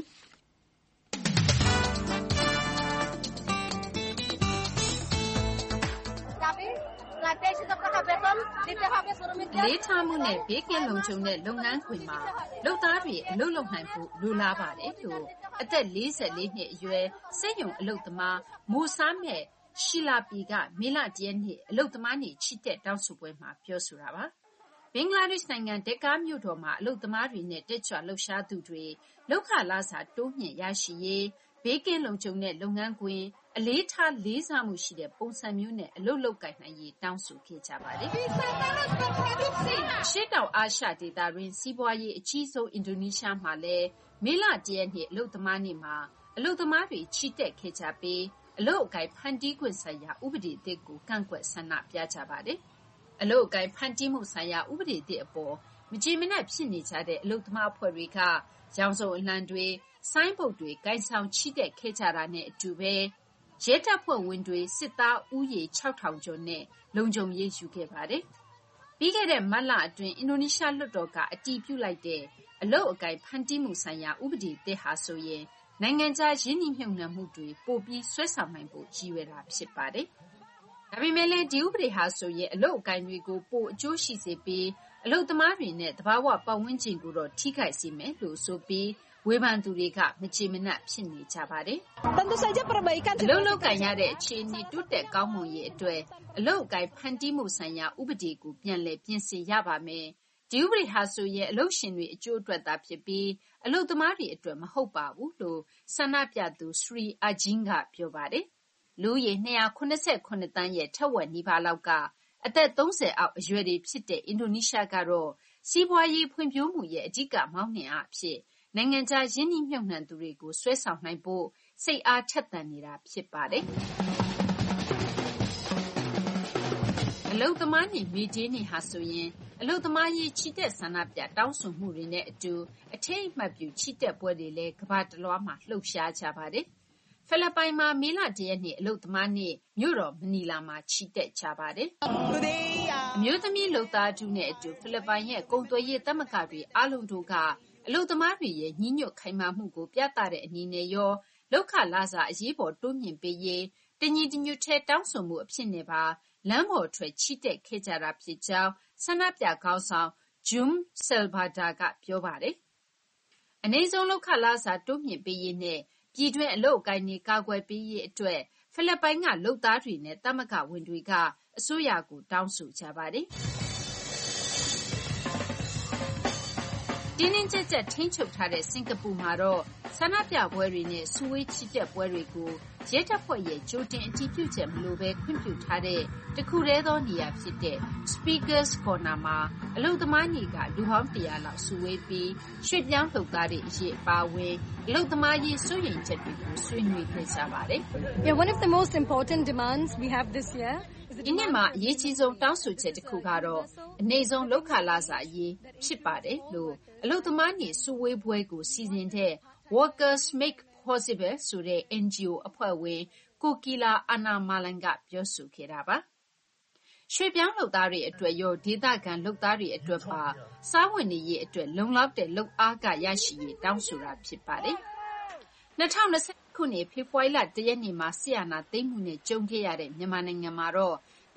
လေးထားမှုနဲ့ဘေးကင်းလုံခြုံတဲ့လုပ်ငန်းခွင်မှာလုပ်သားတွေအလုပ်လုပ်နိုင်ဖို့လိုလားပါတယ်လို့အသက်44နှစ်အရွယ်စက်ရုံအလုပ်သမားမိုဆာမက်ရှီလာပီကမေလ 1 ရက်နေ့အလုပ်သမားနေ့ချီတက်တောင်းဆိုပွဲမှာပြောဆိုတာပါဘင်္ဂလားဒေ့ရှ်နိုင်ငံဒက်ကာမြို့တော်မှာအလုပ်သမားတွေနဲ့တက်ကြွလှုပ်ရှားသူတွေလုပ်ခလစာတိုးမြင့်ရရှိရေးဘေးကင်းလုံခြုံတဲ့လုပ်ငန်းခွင်အလေးထားလေးစားမှုရှိတဲ့ပုံစံမျိုးနဲ့အလုပ်လုပ်ကိုင်နိုင်ရေးတောင်းဆိုခဲ့ကြပါတယ်ရှေ့တောင်အာရှဒေသတွင်းစီးပွားရေးအကြီးဆုံးအင်ဒိုနီးရှားမှာလည်းမေလ 1 ရက်နေ့အလုပ်သမားနေ့မှာအလုပ်သမားတွေချီတက်ခဲ့ကြပြီးအလုပ်အကိုင်ဖန်တီးခွင့်ဆိုင်ရာဥပဒေအသစ်ကိုကန့်ကွက်ဆန္ဒပြကြပါတယ်အလုပ်အကိုင်ဖန်တီးမှုဆိုင်ရာဥပဒေအသစ်အပေါ်မကြေမနက်ဖြစ်နေကြတဲ့အလုပ်သမားအဖွဲ့တွေကရောင်စုံအလံတွေ၊ဆိုင်းဘုတ်တွေကိုင်ဆောင်ချီတက်ခဲ့ကြတာနဲ့အတူပဲရဲတပ်ဖွဲ့ဝင်တွေစစ်သားဦးရေ 6,000 ကျော်နဲ့လုံခြုံရေးယူခဲ့ပါတယ်။ပြီးခဲ့တဲ့မတ်လအတွင်းအင်ဒိုနီးရှားလွှတ်တော်ကအတည်ပြုလိုက်တဲ့အလုပ်အကိုင်ဖန်တီးမှုဆိုင်ရာဥပဒေသစ်ဟာဆိုရင်နိုင်ငံခြားရင်းနှီးမြှုပ်နှံမှုတွေပိုပြီးဆွဲဆောင်နိုင်ဖို့ရည်ရွယ်တာဖြစ်ပါတယ်။ဒါပေမဲ့လည်းဒီဥပဒေဟာဆိုရင်အလုပ်အကိုင်တွေကိုပိုအကျိုးရှိစေပြီးအလုပ်သမားတွေနဲ့သဘာဝပတ်ဝန်းကျင်ကိုတော့ထိခိုက်စေမယ်လို့ဆိုပြီးဝေဖန်သူတွေကမကျေမနပ်ဖြစ်နေကြပါတယ်။အလုပ်လုပ်ကိုင်ရတဲ့အခြေအနေတိုးတက်ကောင်းမွန်ရေးအတွက်အလုပ်အကိုင်ဖန်တီးမှုဆိုင်ရာဥပဒေကိုပြန်လည်ပြင်ဆင်ရပါမယ်။ဒီဥပဒေဟာဆိုရင်အလုပ်ရှင်တွေအကျိုးအတွက်သာဖြစ်ပြီးအလုပ်သမားတွေအတွက်မဟုတ်ပါဘူးလို့ဆန္ဒပြသူစရီအာဂျင်းကပြောပါတယ်။လူဦးရေ289သန်းရဲ့ထက်ဝက်နီးပါးလောက်ကအသက်30အောက်အရွယ်တွေဖြစ်တဲ့အင်ဒိုနီးရှားကတော့စီးပွားရေးဖွံ့ဖြိုးမှုရဲ့အဓိကမောင်းနှင်အားအဖြစ်နိုင်ငံခြားရင်းနှီးမြှုပ်နှံသူတွေကိုဆွဲဆောင်နိုင်ဖို့စိတ်အားထက်သန်နေတာဖြစ်ပါတယ်။အလုပ်သမားနေ့မေဒေးနေ့ဟာဆိုရင်အလုပ်သမားရေးချီတက်ဆန္ဒပြတောင်းဆိုမှုတွေနဲ့အတူအထိမ်းအမှတ်ပြုချီတက်ပွဲတွေလည်းကမ္ဘာတလွှားမှာလှုပ်ရှားကြပါတယ်။ဖိလစ်ပိုင်မှာမေလ1ရက်နေ့အလုပ်သမားနေ့မြို့တော်မနီလာမှာချီတက်ကြပါတယ်။အမျိုးသမီးလုပ်သားထုနဲ့အတူဖိလစ်ပိုင်ရဲ့ကုန်သွယ်ရေးသမဂ္ဂတွေအားလုံးတို့ကအလုပ်သမားတွေရဲ့ညီညွတ်ခိုင်မာမှုကိုပြသတဲ့အနေနဲ့ရောလုပ်ခလစာအရေးပေါ်တိုးမြှင့်ပေးရေးတညီတညွတ်ထဲတောင်းဆိုမှုအဖြစ်နဲ့ပါလမ်းပေါ်ထွက်ချီတက်ခဲ့ကြတာဖြစ်ကြောင်းဆန္ဒပြခေါင်းဆောင်ဂျွမ်ဆယ်ဘာဒါကပြောပါတယ်။အနည်းဆုံးလုပ်ခလစာတိုးမြှင့်ပေးရေးနဲ့ပြည်တွင်းအလုပ်အကိုင်တွေကာကွယ်ပေးရေးအတွက်ဖိလစ်ပိုင်ကလုပ်သားတွေနဲ့သမဂ္ဂဝင်တွေကအစိုးရကိုတောင်းဆိုကြပါတယ်။တင်းတင်းကြပ်ကြပ်ထိန်းချုပ်ထားတဲ့စင်ကာပူမှာတော့ဆန္ဒပြပွဲတွေနဲ့စုဝေးချီတက်ပွဲတွေကိုရဲတပ်ဖွဲ့ရဲ့ကြိုတင်အတည်ပြုချက်မလိုဘဲခွင့်ပြုထားတဲ့တခုတည်းသောနေရာဖြစ်တဲ့ Speakers Corner မှာအလုပ်သမားနေ့ကလူပေါင်း100လောက်စုဝေးပြီးရွှေ့ပြောင်းလုပ်သားတွေအရေးအပါအဝင်အလုပ်သမားရေးစိုးရိမ်ချက်တွေကိုဆွေးနွေးခဲ့ကြပါတယ်။
One of the most important demands we have this year
ဒီနှစ်မှာအရေးကြီးဆုံးတောင်းဆိုချက်တစ်ခုကတော့အနည်းဆုံးလုပ်ခလစာအရေးဖြစ်ပါတယ်လို့အလုပ်သမားနေ့စုဝေးပွဲကိုစီစဉ်တဲ့ Workers Make Possible ဆိုတဲ့ NGO အဖွဲ့ဝင်ကိုကီလာအာနာမာလန်ကပြောဆိုခဲ့တာပါ။ရွှေ့ပြောင်းလုပ်သားတွေအတွက်ရောဒေသခံလုပ်သားတွေအတွက်ပါစားဝတ်နေရေးအတွက်လုံလောက်တဲ့လုပ်အားကရရှိရေးတောင်းဆိုတာဖြစ်ပါတယ်။2020ခုနှစ်ဖေဖော်ဝါရီလ1ရက်နေ့မှာဆီယနာသိမ်းမှုနဲ့ကြုံခဲ့ရတဲ့မြန်မာနိုင်ငံမှာတော့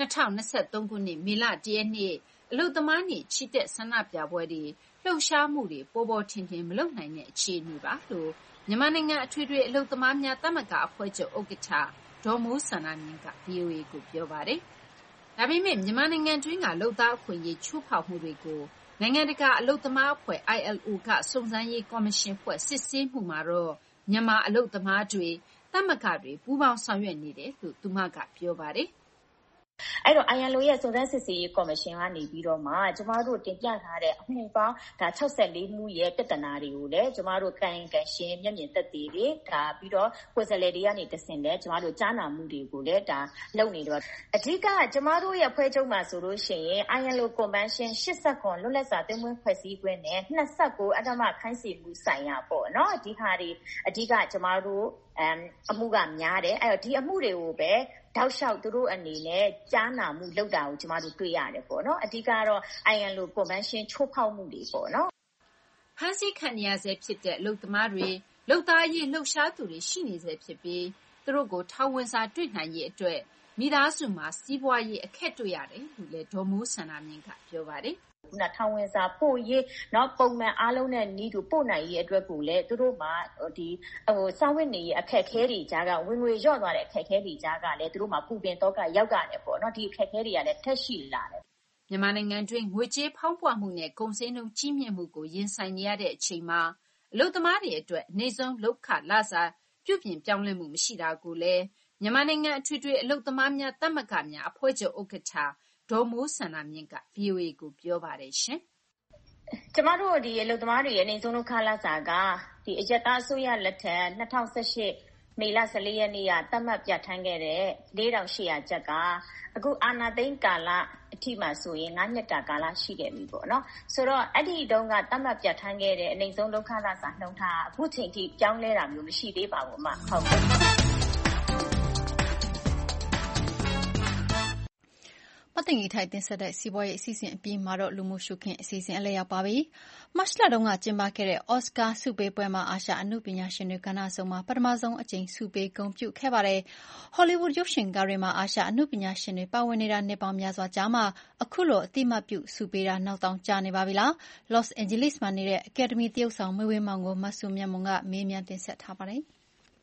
2023ခုနှစ်မေလ1ရက်နေ့အလုပ်သမားနေ့ချီတက်ဆန္ဒပြပွဲတွေလှုပ်ရှားမှုတွေပေါ်ပေါ်ထင်ထင်မလုပ်နိုင်တဲ့အခြေအနေပါလို့မြန်မာနိုင်ငံအထွေထွေအလုပ်သမားများသမဂ္ဂအဖွဲ့ချုပ်ဥက္ကဋ္ဌဒေါ်မိုးစန္ဒမြင့်က VOA ကိုပြောပါတယ်။ဒါပေမဲ့မြန်မာနိုင်ငံတွင်းကလုပ်သားအခွင့်အရေးချိုးဖောက်မှုတွေကိုနိုင်ငံတကာအလုပ်သမားအဖွဲ့ ILO ကစုံစမ်းရေးကော်မရှင်ဖွဲ့စစ်ဆေးမှုမှာတော့မြန်မာအလုပ်သမားတွေသမဂ္ဂတွေပူးပေါင်းဆောင်ရွက်နေတယ်လို့သူမကပြောပါတယ်။
အဲ့တော့ ILO ရဲ့စုံစမ်းစစ်ဆေးရေးကော်မရှင်ကနေပြီးတော့မှကျမတို့တင်ပြထားတဲ့အမှုပေါင်းဒါ64မှုရဲ့ပြဿနာတွေကိုလည်းကျမတို့ကန်ရှင်းမျက်မြင်သက်သေတွေဒါပြီးတော့ကိုယ်စားလှယ်တွေကနေတဆင့်လည်းကျမတို့ကြားနာမှုတွေကိုလည်းဒါလုပ်နေတော့အဓိကကျမတို့ရဲ့ဖွဲ့ချုပ်မှာဆိုလို့ရှိရင် ILO Convention 80လွတ်လပ်စွာသွင်းဝင်ဖွဲ့စည်းခွင့်နဲ့29အဓမ္မခိုင်းစေမှုဆိုင်ရာပေါ့နော်ဒီဟာတွေအဓိကကျမတို့အမှုကများတယ်အဲ့တော့ဒီအမှုတွေကိုပဲတောက်လျှောက်သူတို့အနေနဲ့ကြားနာမှုလုပ်တာကိုကျမတို့တွေ့ရတယ်ပေါ့နော်အဓိကတော့ ILO Convention ချိုးဖောက်မှုတွေပေါ့နော်
ဖန်ဆီးခံရဆဲဖြစ်တဲ့အလုပ်သမားတွေလုပ်သားရေးလှုပ်ရှားသူတွေရှိနေဆဲဖြစ်ပြီးသူတို့ကိုထောင်ဝင်စာတွေ့နိုင်ရေးအတွက်မိသားစုမှာစီးပွားရေးအခက်တွေ့ရတယ်လို့လည်းဒေါ်မိုးစန္ဒမြင့်ကပြောပါတယ်
ခုနထောင်ဝင်စာပို့ရေးเนาะပုံမှန်အားလုံးနဲ့နီးတူပို့နိုင်ရေးအတွက်ကိုလည်းသူတို့မှာဒီစာဝတ်နေရေးအခက်ခဲတွေကြားကဝင်ငွေလျော့သွားတဲ့အခက်ခဲတွေကြားကလည်းသူတို့မှာပူပင်တော့ကရောက်ရတယ်ပေါ့เนาะဒီအခက်ခဲတွေကလည်းထက်ရှိလာတယ်
မြန်မာနိုင်ငံတွင်းငွေကြေးဖောင်းပွမှုနဲ့ကုန်စည်နှုန်းကြီးမြင့်မှုကိုရင်ဆိုင်နေရတဲ့အချိန်မှာအလုပ်သမားတွေအတွက်အနည်းဆုံးလုပ်ခလစာပြုပြင်ပြောင်းလဲမှုမရှိတာကိုလည်းမြန်မာနိုင်ငံအထွေထွေအလုပ်သမားများသမဂ္ဂများအဖွဲ့ချုပ်ဥက္ကဋ္ဌဒေါ်မိုးစန္ဒမြင့်က VOA ကိုပြောပါတယ်ရှင်
။ကျမတို့ဒီအလုပ်သမားတွေရဲ့အနည်းဆုံးလုပ်ခလစာကဒီအရက်သားအစိုးရလက်ထက်2018 မေလ14ရက်နေ့ကသတ်မှတ်ပြဋ္ဌာန်းခဲ့တဲ့4800ကျပ်ကအခုအာဏာသိမ်းကာလအထိမှဆိုရင်9နှစ်တာကာလရှိခဲ့ပြီပေါ့နော်ဆိုတော့အဲ့ဒီတုန်းကသတ်မှတ်ပြဋ္ဌာန်းခဲ့တဲ့အနိမ့်ဆုံးဒုက္ခလစာနှုန်းထားအခုချိန်ထိပြောင်းလဲတာမျိုးမရှိသေးပါဘူးအမဟုတ်ကဲ့
ပတ်တင်ကြီးထိုက်တင်ဆက်တဲ့စီးပွားရေးအစီအစဉ်အပြီးမှာတော့လူမှုရှုခင်းအစီအစဉ်အလဲရောက်ပါပြီ။မတ်လတုန်းကကျင်းပခဲ့တဲ့အော်စကာဆုပေးပွဲမှာအာရှအနုပညာရှင်တွေကဏ္ဍစုံမှာပထမဆုံးအကြိမ်ဆုပေးဂုဏ်ပြုခဲ့ပါတယ်။ဟောလီဝုဒ်ရုပ်ရှင်ကားတွေမှာအာရှအနုပညာရှင်တွေပါဝင်နေတာနှစ်ပေါင်းများစွာကြာမှအခုလိုအတိမတ်ပြုဆုပေးတာနောက်တောင်ကြာနေပါပြီလား။ Los Angeles မှာနေတဲ့အကယ်ဒမီတရုတ်ဆောင်မွေးဝင်းမောင်ကိုမဆုမြတ်မွန်ကမေးမြန်းတင်ဆက်ထားပါတယ်။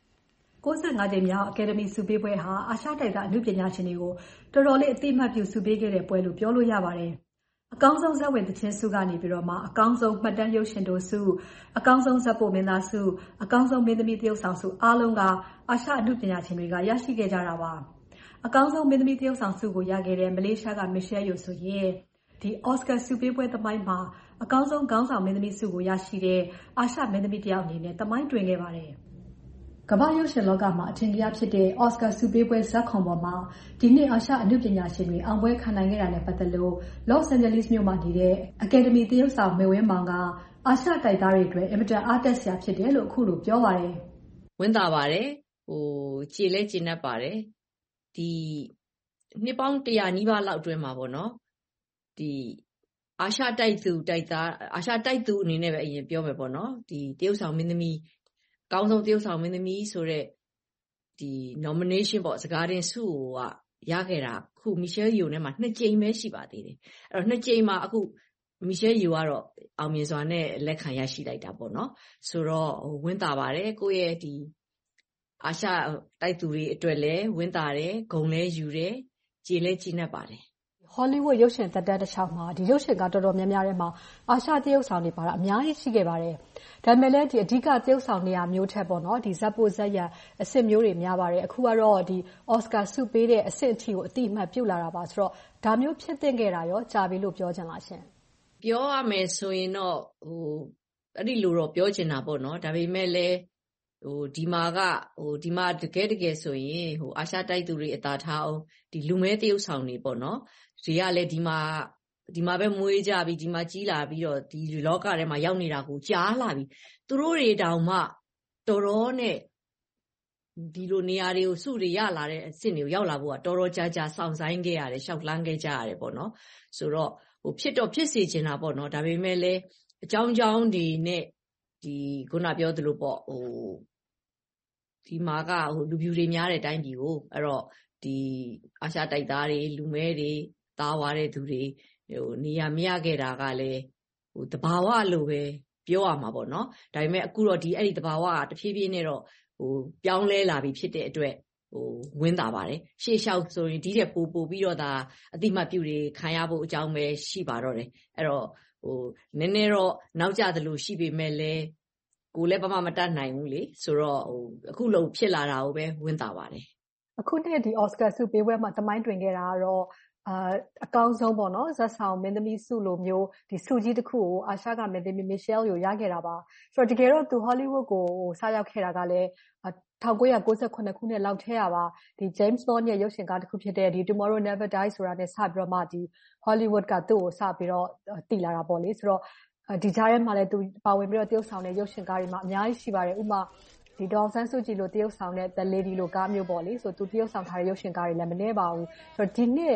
65ကြိမ်မြောက်အကယ်ဒမီဆုပေးပွဲဟာအာရှတိုက်သားအနုပညာရှင်တွေကိုတော်တော်လေးအသိအမှတ်ပြုဆုပေးခဲ့တဲ့ပွဲလို့ပြောလို့ရပါတယ်။အကောင်းဆုံးဇာတ်ဝင်သချင်းဆုကနေပြီးတော့မှအကောင်းဆုံးမှတ်တမ်းရုပ်ရှင်တို့ဆုအကောင်းဆုံးဇာတ်ပို့မင်းသားဆုအကောင်းဆုံးမင်းသမီးတရုတ်ဆောင်ဆုအားလုံးကအာရှအနုပညာရှင်တွေကရရှိခဲ့ကြတာပါ။အကောင်းဆုံးမင်းသမီးတရုတ်ဆောင်ဆုကိုရခဲ့တဲ့မလေးရှားကမီရှယ်ယိုဆိုရင်ဒီအော်စကာဆုပေးပွဲသမိုင်းမှာအကောင်းဆုံးခေါင်းဆောင်မင်းသမီးဆုကိုရရှိတဲ့အာရှမင်းသမီးတယောက်အနေနဲ့သမိုင်းတွင်ခဲ့ပါတယ်။ကမ္ဘာရုပ်ရှင်လောကမှာအထင်ကြီးဖြစ်တဲ့အော်စကာဆုပေးပွဲဇာတ်ခုံပေါ်မှာဒီနှစ်အာရှအနုပညာရှင်တွေအောင်ပွဲခံနိုင်ခဲ့တာနဲ့ပတ်သက်လို့ Los Angeles မြို့မှာနေတဲ့အကယ်ဒမီတရုတ်ဆောင်မွေးဝင်းမောင်ကအာရှတိုက်သားတွေအတွက်အင်မတန်အားတက်စရာဖြစ်တယ်လို့အခုလိုပြောပါတယ်
။ဝမ်းသာပါတယ်။ကျေလဲကျေနပ်ပါတယ်။ဒီနှစ်ပေါင်း100နီးပါးလောက်အတွင်းမှာပေါ့နော်။ဒီအာရှတိုက်သူတိုက်သားအာရှတိုက်သူအနေနဲ့ပဲအရင်ပြောမယ်ပေါ့နော်။ဒီတရုတ်ဆောင်မင်းသမီးကောင်းဆုံးတရုတ်ဆောင်မင်းသမီးဆိုတဲ့ဒီ nomination ပေါ့စကားတင်ဆုကရခဲ့တာခုမီရှယ်ယိုနဲ့မှာ2ကြိမ်ပဲရှိပါသေးတယ်အဲ့တော့2ကြိမ်မှာအခုမီရှယ်ယိုကတော့အောင်မြင်စွာနဲ့လက်ခံရရှိလိုက်တာပေါ့နော်ဆိုတော့ဝမ်းသာပါတယ်ကိုယ့်ရဲ့ဒီအာရှတိုက်သူတွေအတွက်လည်းဝမ်းသာတယ်ဂုဏ်လည်းယူတယ်ကြေလည်းကြည်နပ်ပါတယ်
ဟောလိဝုဒ်ရုပ်ရှင်သက်တမ်းတစ်လျှောက်မှာဒီရုပ်ရှင်ကတော်တော်များများထဲမှာအာရှတရုတ်ဆောင်တွေပါတာအများကြီးရှိခဲ့ပါတယ်။ဒါပေမဲ့လည်းဒီအဓိကတရုတ်ဆောင်နေရာမျိုးထက်ပေါ့နော်ဒီဇက်ပိုဇက်ရအဆင့်မျိုးတွေများပါတယ်။အခုကတော့ဒီအော်စကာဆုပေးတဲ့အဆင့်အထိကိုအတိအမှတ်ပြုလာတာပါဆိုတော့ဒါမျိုးဖြစ်သင့်ခဲ့တာရောကြာပြီလို့ပြောချင်လားရှင်
။ပြောရမယ်ဆိုရင်တော့အဲ့ဒီလိုတော့ပြောချင်တာပေါ့နော်။ဒါပေမဲ့လည်းဒီမှာတကယ်ဆိုရင်အာရှတိုက်သူတွေအသာထားအောင်ဒီလူမဲတရုတ်ဆောင်တွေပေါ့နော်ဒီကလည်းဒီမှာပဲမွေးကြပြီးဒီမှာကြီးလာပြီးတော့ဒီလောကထဲမှာရောက်နေတာကိုကြားလာပြီသူတို့တွေတောင်မှတော်တော်နဲ့ဒီလိုနေရာတွေကိုစုတွေရလာတဲ့အဆင့်တွေကိုရောက်လာဖို့ကတော်တော်ကြာစောင့်ဆိုင်ခဲ့ရတယ်ရှောက်လန်းခဲ့ကြရတယ်ပေါ့နော်ဆိုတော့ဖြစ်စေချင်တာပေါ့နော်ဒါပေမဲ့လည်းအကြောင်းတွေနဲ့ဒီခုနပြောသလိုပေါ့ဒီမှာကလူပြူတွေများတဲ့အတိုင်းပြည်ကိုအဲ့တော့ဒီအာရှတိုက်သားတွေလူမဲတွေသားဝါတဲ့သူတွေနေရာမရခဲ့တာကလည်းတဘာဝလိုပဲပြောရမှာပေါ့နော်ဒါပေမဲ့အခုတော့အဲ့ဒီတဘာဝကတဖြည်းဖြည်းနဲ့တော့ပြောင်းလဲလာပြီဖြစ်တဲ့အတွက်ဝင်းတာပါတယ်ရှေ့လျှောက်ဆိုရင်ဒီတဲ့ပို့ပြီးတော့ဒါအတိမတ်ပြုတွေခံရဖို့အကြောင်းပဲရှိပါတော့တယ်အဲ့တော့နည်းနည်းတော့နောက်ကျသလိုရှိပေမဲ့လည်းကိုလည်းမတတ်နိုင်ဘူးလေဆိုတော့အခုလုံဖြစ်လာတာကိုပဲဝင်းတာပါတယ်
အခုနှစ်ဒီအော်စကာဆုပေးပွဲမှာသမိုင်းတွင်ခဲ့တာကတော့အကောင်းဆုံးပေါ့နော်ဇက်ဆောင်မင်းသမီးဆုလိုမျိုးဒီဆုကြီးတစ်ခုကိုအာရှကမင်းသမီးမီရှယ်ကိုရခဲ့တာပါဆိုတော့တကယ်တော့သူဟောလိဝုဒ်ကိုစရောက်ခဲ့တာကလည်း1998ခုနှစ်လောက်ထဲရပါဒီ James Bond ရဲ့ရုပ်ရှင်ကားတစ်ခုဖြစ်တဲ့ဒီ Tomorrow Never Dies ဆိုတာနဲ့စပြီးတော့မှဒီ Hollywood ကသူ့ကိုစပြီးတော့တည်လာတာပေါ့လေဆိုတော့ဒီကြားထဲမှာလည်းသူပါဝင်ပြီးတော့တရုတ်ဆောင်တဲ့ရုပ်ရှင်ကားတွေမှာအများကြီးရှိပါတယ်ဥပမာဒီဒေါ်ဆန်းစုကြည်လိုတရုတ်ဆောင်တဲ့ The Lady လိုကားမျိုးပေါ့လေဆိုသူတရုတ်ဆောင်ထားတဲ့ရုပ်ရှင်ကားတွေလည်းမနှဲပါဘူးဆိုတော့ဒီနှစ်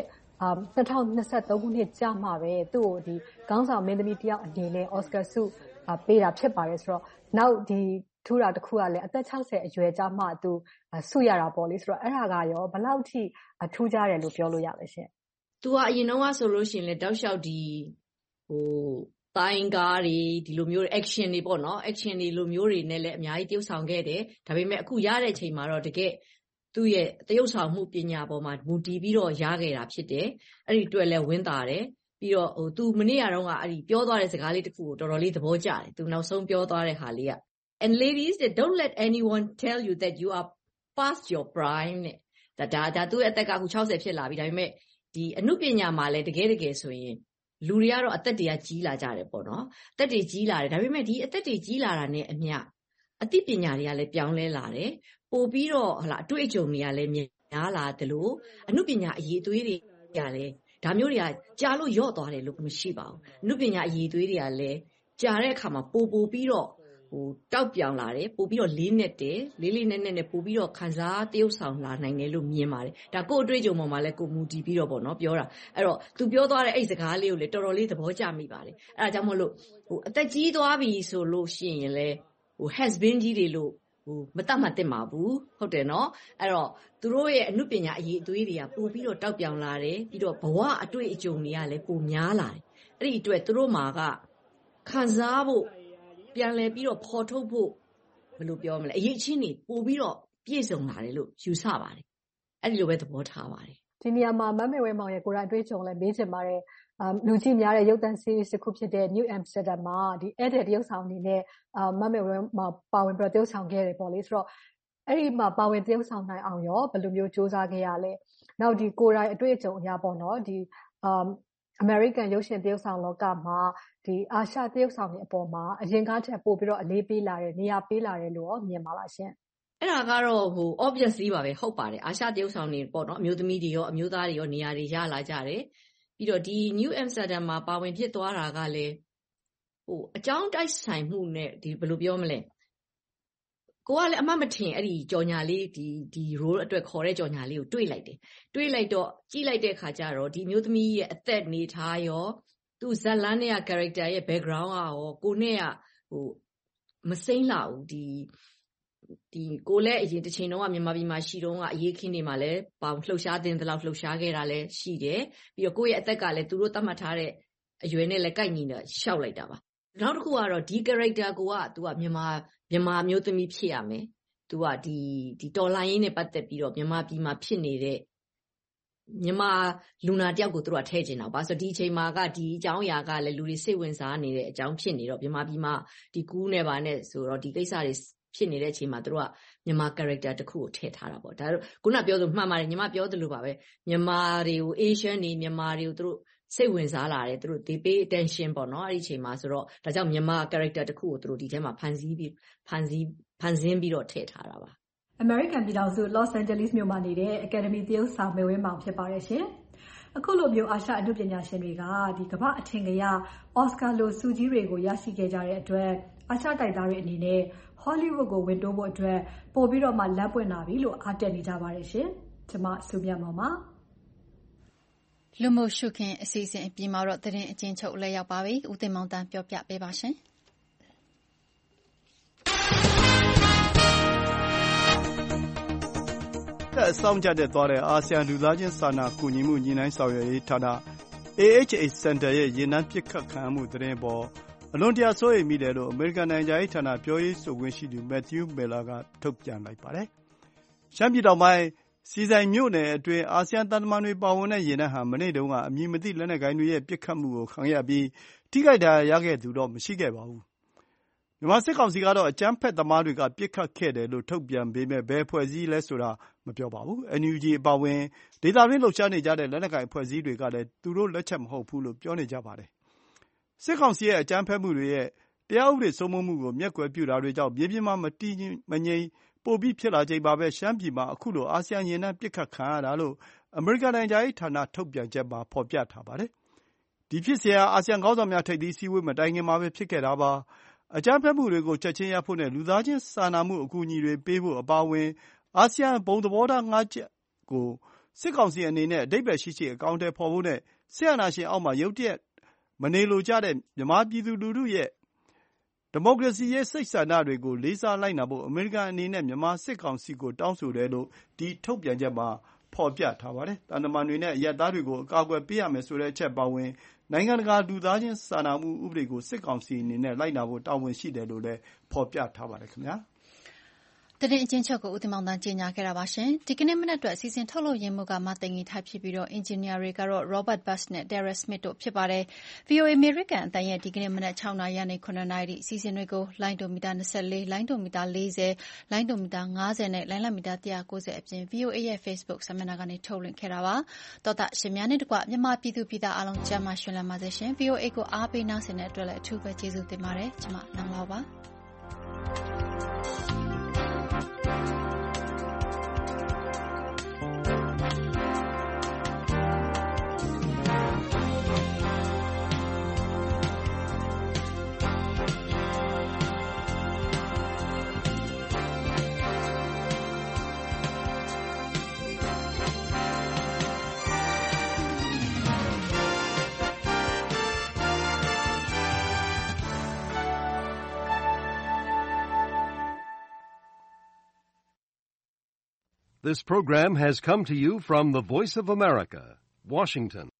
2023ခုနှစ်ကြာမှပဲသူ့ကိုဒီခေါင်းဆောင်မင်းသမီးတယောက်အနေနဲ့အော်စကာဆုပေးတာဖြစ်ပါတယ်ဆိုတော့နောက်ဒီထူတာတစ်ခုကလည်းအသက်60အရွယ်ကြာမှသူဆုရတာပေါ့လေဆိုတော့အဲ့ဒါကရောဘယ်လောက်ထိထူးခြားတယ်လို့ပြောလို့ရလဲရှင်
။သူကအရင်တော့ဆိုလို့ရှိရင်လည်းတောက်လျှောက်ဒီတိုင်းကားတွေဒီလိုမျိုး action တွေပေါ့နော် action တွေလိုမျိုးတွေနဲ့လည်းအများကြီးတရုပ်ဆောင်ခဲ့တယ်ဒါပေမဲ့အခုရတဲ့ချိန်မှာတော့တကယ်သူ့ရဲ့တရုပ်ဆောင်မှုပညာပေါ်မှာမူတည်ပြီးတော့ရခဲ့တာဖြစ်တယ်အဲ့ဒီအတွက်လည်းဝင်းတာတယ်ပြီးတော့သူမနေ့ကတော့ကအဲ့ဒီပြောသွားတဲ့စကားလေးတစ်ခုကိုတော်တော်လေးသဘောကျတယ်သူနောက်ဆုံးပြောသွားတဲ့ဟာလေးက and ladies don't let anyone tell you that you are past your prime နဲ့ဒါသူ့ရဲ့အသက်ကအခု60ဖြစ်လာပြီဒါပေမဲ့ဒီအနုပညာမှာလည်းတကယ်ဆိုရင်လူတွေကတော့အသက်တွေကကြီးလာကြတယ်ပေါ့နော်အသက်တွေကြီးလာတယ်ဒါပေမဲ့ဒီအသက်တွေကြီးလာတာနဲ့အမျှအသိပညာတွေကလည်းပြောင်းလဲလာတယ်ပိုပြီးတော့အတွေ့အကြုံတွေကလည်းများလာတယ်လို့အနုပညာအရေးသွေးတွေကလည်းဒါမျိုးတွေကကြာလို့ယော့သွားတယ်လို့မရှိပါဘူးအနုပညာအရေးသွေးတွေကလည်းကြာတဲ့အခါမှာပိုပြီးတော့တောက်ပြောင်လာတယ်ပိုပြီးတော့လေးနက်နဲ့ပိုပြီးတော့ခံစားတရုပ်ဆောင်လာနိုင်တယ်လို့မြင်ပါတယ်ဒါကိုယ့်အတွေ့အကြုံပေါ်မှာလည်းကိုမူတည်ပြီးတော့ပေါ့နော်ပြောတာအဲ့တော့သူပြောသွားတဲ့အဲ့စကားလေးကိုလည်းတော်တော်လေးသဘောကျမိပါတယ်အဲ့ဒါကြောင့်မို့လို့အသက်ကြီးသွားပြီဆိုလို့ရှိရင်လည်းhas been ကြီးတွေလို့မတတ်မှတ်တင်ပါဘူးဟုတ်တယ်နော်အဲ့တော့သူတို့ရဲ့အနုပညာအရေးအသွေးတွေကပိုပြီးတော့တောက်ပြောင်လာတယ်ပြီးတော့ဘဝအတွေ့အကြုံတွေကလည်းပိုများလာတယ်အဲ့ဒီအတွက်သူတို့မှာကခံစားဖို့ပြန်လဲပြီးတော့ဖော်ထုတ်ဖို့ဘယ်လိုပြောမလဲအရေးချင်းတွေပိုပြီးတော့ပြည့်စုံလာတယ်လို့ယူဆပါတယ်အဲ့ဒီလိုပဲသဘောထားပါတယ်
ဒီနေရာမှာမမေဝဲမောင်ရဲ့ကိုယ်တိုင်အတွေ့အကြုံလည်းမေးချင်ပါတယ်လူကြည့်များတဲ့ရုပ်သံ series တစ်ခုဖြစ်တဲ့ New Amsterdam မှာဒီ edit တရုပ်ဆောင်အနေနဲ့မမေဝဲမှာပါဝင်ပြီးတော့တရုပ်ဆောင်ခဲ့တယ်ပေါ့လေဆိုတော့အဲ့ဒီမှာပါဝင်တရုပ်ဆောင်နိုင်အောင်ရောဘယ်လိုမျိုးစူးစမ်းခဲ့ရလဲနောက်ဒီကိုယ်တိုင်အတွေ့အကြုံအရာပေါ့နော်ဒီAmerican ရုပ်ရှင်တရုပ်ဆောင်လောကမှာဒီအာရှတရုပ်ဆောင်တွေအပေါ်မှာအရင်ကထက်ပိုပြီးတော့အလေးပေးလာတယ်နေရာပေးလာတယ်လို့မြင်ပါလားရှင်
အဲ့ဒါကတော့obviously ပါပဲဟုတ်ပါတယ်အာရှတရုပ်ဆောင်တွေပေါ့နော်အမျိုးသမီးတွေရောအမျိုးသားတွေရောနေရာတွေရလာကြတယ်ပြီးတော့ဒီ New Amsterdam မှာပါဝင်ဖြစ်သွားတာကလည်းအကြောင်းတိုက်ဆိုင်မှုနဲ့ဒီဘယ်လိုပြောမလဲကိုကလည်းအမှတ်မထင်အဲ့ဒီကြော်ညာလေးဒီ role အတွက်ခေါ်တဲ့ကြော်ညာလေးကိုတွေးလိုက်တယ်တွေးလိုက်တော့ကြည့်လိုက်တဲ့ခါကျတော့ဒီမျိုးသမီးရဲ့အသက်နေထားရောသူဇက်လန်းနဲ့ character ရဲ့ background ကရောကိုနဲ့ကမစိမ့်လာဘူးဒီကိုလည်းအရင်တစ်ချိန်တုန်းကမြန်မာပြည်မှာရှိတုန်းကအရေးခင်းတွေမှာလည်းပေါင်လှုပ်ရှားတဲ့လောက်လှုပ်ရှားခဲ့တာလည်းရှိတယ်ပြီးတော့ကိုယ့်ရဲ့အသက်ကလည်းသူတို့သတ်မှတ်ထားတဲ့အရွယ်နဲ့လည်းကိုက်ညီနေရှောက်လိုက်တာပါနောက်တစ်ခုကတော့ဒီ character ကိုကသူကမြန်မာမျိုးသမီးဖြစ်ရမယ်သူကဒီတော်လိုင်းရင်းနဲ့ပတ်သက်ပြီးတော့မြန်မာပြည်မှာဖြစ်နေတဲ့မြန်မာလူနာတယောက်ကိုသူတို့ကထည့်ကျင်တာပါဆိုတော့ဒီအချိန်မှာကဒီအကြောင်းအရာကလည်းလူတွေစိတ်ဝင်စားနေတဲ့အကြောင်းဖြစ်နေတော့မြန်မာပြည်မှာဒီကူးနေပါနဲ့ဆိုတော့ဒီကိစ္စတွေဖြစ်နေတဲ့အချိန်မှာသူတို့ကမြန်မာ character တစ်ခုကိုထည့်ထားတာပေါ့ဒါတော့ခုနပြောဆိုမှန်ပါတယ်ညီမပြောသလိုပါပဲမြန်မာတွေကို Asian တွေမြန်မာတွေကိုသူတို့စိတ်ဝင်စားလာတယ်သူတို့ they pay attention ပေါ့နော်အဲ့ဒီအချိန်မှာဆိုတော့ဒါကြောင့်မြန်မာ character တစ်ခုကိုသူတို့ဒီထဲမှာဖန်ဆင်းပြီးတော့ထည့်ထားတာပါ
American ပြည်ထောင်စု Los Angeles မြို့မှာနေတဲ့ Academy တရုပ်ဆောင်မေဝင်းမောင်ဖြစ်ပါတယ်ရှင်အခုလိုမျိုးအာရှအနုပညာရှင်တွေကဒီကမ္ဘာအထင်ကရ Oscar လိုဆုကြီးတွေကိုရရှိခဲ့ကြတဲ့အတွက်အာရှတိုက်သားတွေအနေနဲ့ Hollywood ကိုဝင်တိုးဖို့အတွက်ပို့ပြီးတော့မှလမ်းပွင့်လာပြီလို့အားတက်နေကြပါတယ်ရှင်ကျွန်မစုမြတ်မောင်ပါ
လူမှုရှုခင်အစီအစဉ်အပြင်မှာတော့သတင်းအကျဉ်းချုပ်လက်ရောက်ပါပြီဦးသိန်းမောင်တန်းပြောပြပေးပါရှင်
အဆောင်ကြတဲ့သွားတဲ့အာဆီယံလူသားချင်းစာနာကူညီမှုညှိနှိုင်းဆောင်ရွက်ရေးဌာန AHA Center ရဲ့ရေနံပစ်ခတ်ခံမှုသတင်းပေါ်အလွန်တရာစိုးရိမ်မိတယ်လို့အမေရိကန်နိုင်ငံရေးဌာနပြောရေးဆိုခွင့်ရှိသူ Matthew Miller ကထုတ်ပြန်လိုက်ပါတယ်။ရှမ်းပြည်တောင်ပိုင်းစီဆိုင်မြို့နယ်အတွင်းအာဆီယံသံတမန်တွေပါဝင်တဲ့ရေနံဟာမနေ့တုန်းကအမည်မသိလက်နက်ကိုင်တွေရဲ့ပစ်ခတ်မှုကိုခံရပြီးထိခိုက်ဒဏ်ရာရခဲ့သူတော့မရှိခဲ့ပါဘူး။မြန်မာစစ်ကောင်စီကတော့အကြမ်းဖက်သမားတွေကပစ်ခတ်ခဲ့တယ်လို့ထုတ်ပြန်ပေမဲ့ဘယ်အဖွဲ့အစည်းလဲဆိုတာမပြောပါဘူး။ NUG အပါအဝင်ဒေသတွင်းလှုပ်ရှားနေကြတဲ့လက်နက်ကိုင်အဖွဲ့အစည်းတွေကလည်းသူတို့လက်ချက်မဟုတ်ဘူးလို့ပြောနေကြပါတယ်။စစ်ကောင်စီရဲ့အကြမ်းဖက်မှုတွေရဲ့တရားဥပဒေစိုးမိုးမှုကိုမျက်ကွယ်ပြုတာတွေကြောင့်မြေပြင်မှာမတည်မငြိမ်ပိုပြီးဖြစ်လာချိန်မှာပဲရှမ်းပြည်မှာအခုလိုအာဆီယံရေနံပစ်ခတ်ခံရတာလို့အမေရိကန်နိုင်ငံရေးဌာနထုတ်ပြန်ချက်မှာဖော်ပြထားပါတယ်။ဒီဖြစ်စဉ်ဟာအာဆီယံခေါင်းဆောင်များထိပ်သီးစည်းဝေးမတိုင်ခင်မှာပဲဖြစ်ခဲ့တာပါ။အကြမ်းဖက်မှုတွေကိုချက်ချင်းရပ်ဖို့နဲ့လူသားချင်းစာနာမှုအကူအညီတွေပေးဖို့အပါအဝင်အာဆီယံဘုံသဘောထား၅ချက်ကိုစစ်ကောင်စီအနေနဲ့အဓိပ္ပာယ်ရှိရှိအကောင်အထည်ဖော်ဖို့နဲ့စစ်အာဏာရှင်အောက်မှာရုတ်တရက်မနေလိုကြတဲ့မြန်မာပြည်သူလူထုရဲ့ဒီမိုကရေစီရေးစိတ်ဆန္ဒတွေကိုလေးစားလိုက်နာဖို့အမေရိကန်အနေနဲ့မြန်မာစစ်ကောင်စီကိုတောင်းဆိုတယ်လို့ဒီထုတ်ပြန်ချက်မှာဖော်ပြထားပါတယ်။သံတမန်တွေနဲ့အရပ်သားတွေကိုအကာအကွယ်ပေးရမယ်ဆိုတဲ့အချက်ပါဝင်နိုင်ငံတကာလူသားချင်းစာနာမှုဥပဒေကိုစစ်ကောင်စီအနေနဲ့လိုက်နာဖို့တာဝန်ရှိတယ်လို့လည်းဖော်ပြထားပါတယ်ခင်ဗျာ။
သတင်းအကျဉ်းချုပ်ကိုဦးတင်မောင်တန်းကြီးညာခဲ့တာပါရှင်။ဒီကနေ့မနက်အတွက်အစီအစဉ်ထုတ်လုပ်ရင်းမှုကမသိင်္ဂီထိုက်ဖြစ်ပြီးတော့အင်ဂျင်နီယာတွေကတော့ Robert Buss နဲ့ Derek Smith တို့ဖြစ်ပါတယ်။ VOA American အတန်ရဲ့ဒီကနေ့မနက်6နာရီကနေ9နာရီအစီအစဉ်တွေကိုလိုင်းဒိုမီတာ24လိုင်းဒိုမီတာ40လိုင်းဒိုမီတာ50နဲ့လိုင်းလမီတာ190အပြင် VOA ရဲ့ Facebook စာမျက်နှာကနေထုတ်လွှင့်ခဲ့တာပါ။တော်တာရှင်များနဲ့တကွမြန်မာပြည်သူပြည်သားအားလုံးကျန်းမာရှင်လန်းပါစေရှင်။ VOA ကိုအားပေးနားဆင်တဲ့အတွက်လည်းအထူးပဲကျေးဇူးတင်ပါတယ်။ကျွန်မနမ်လောက်ပါ။
This program has come to you from the Voice of America, Washington.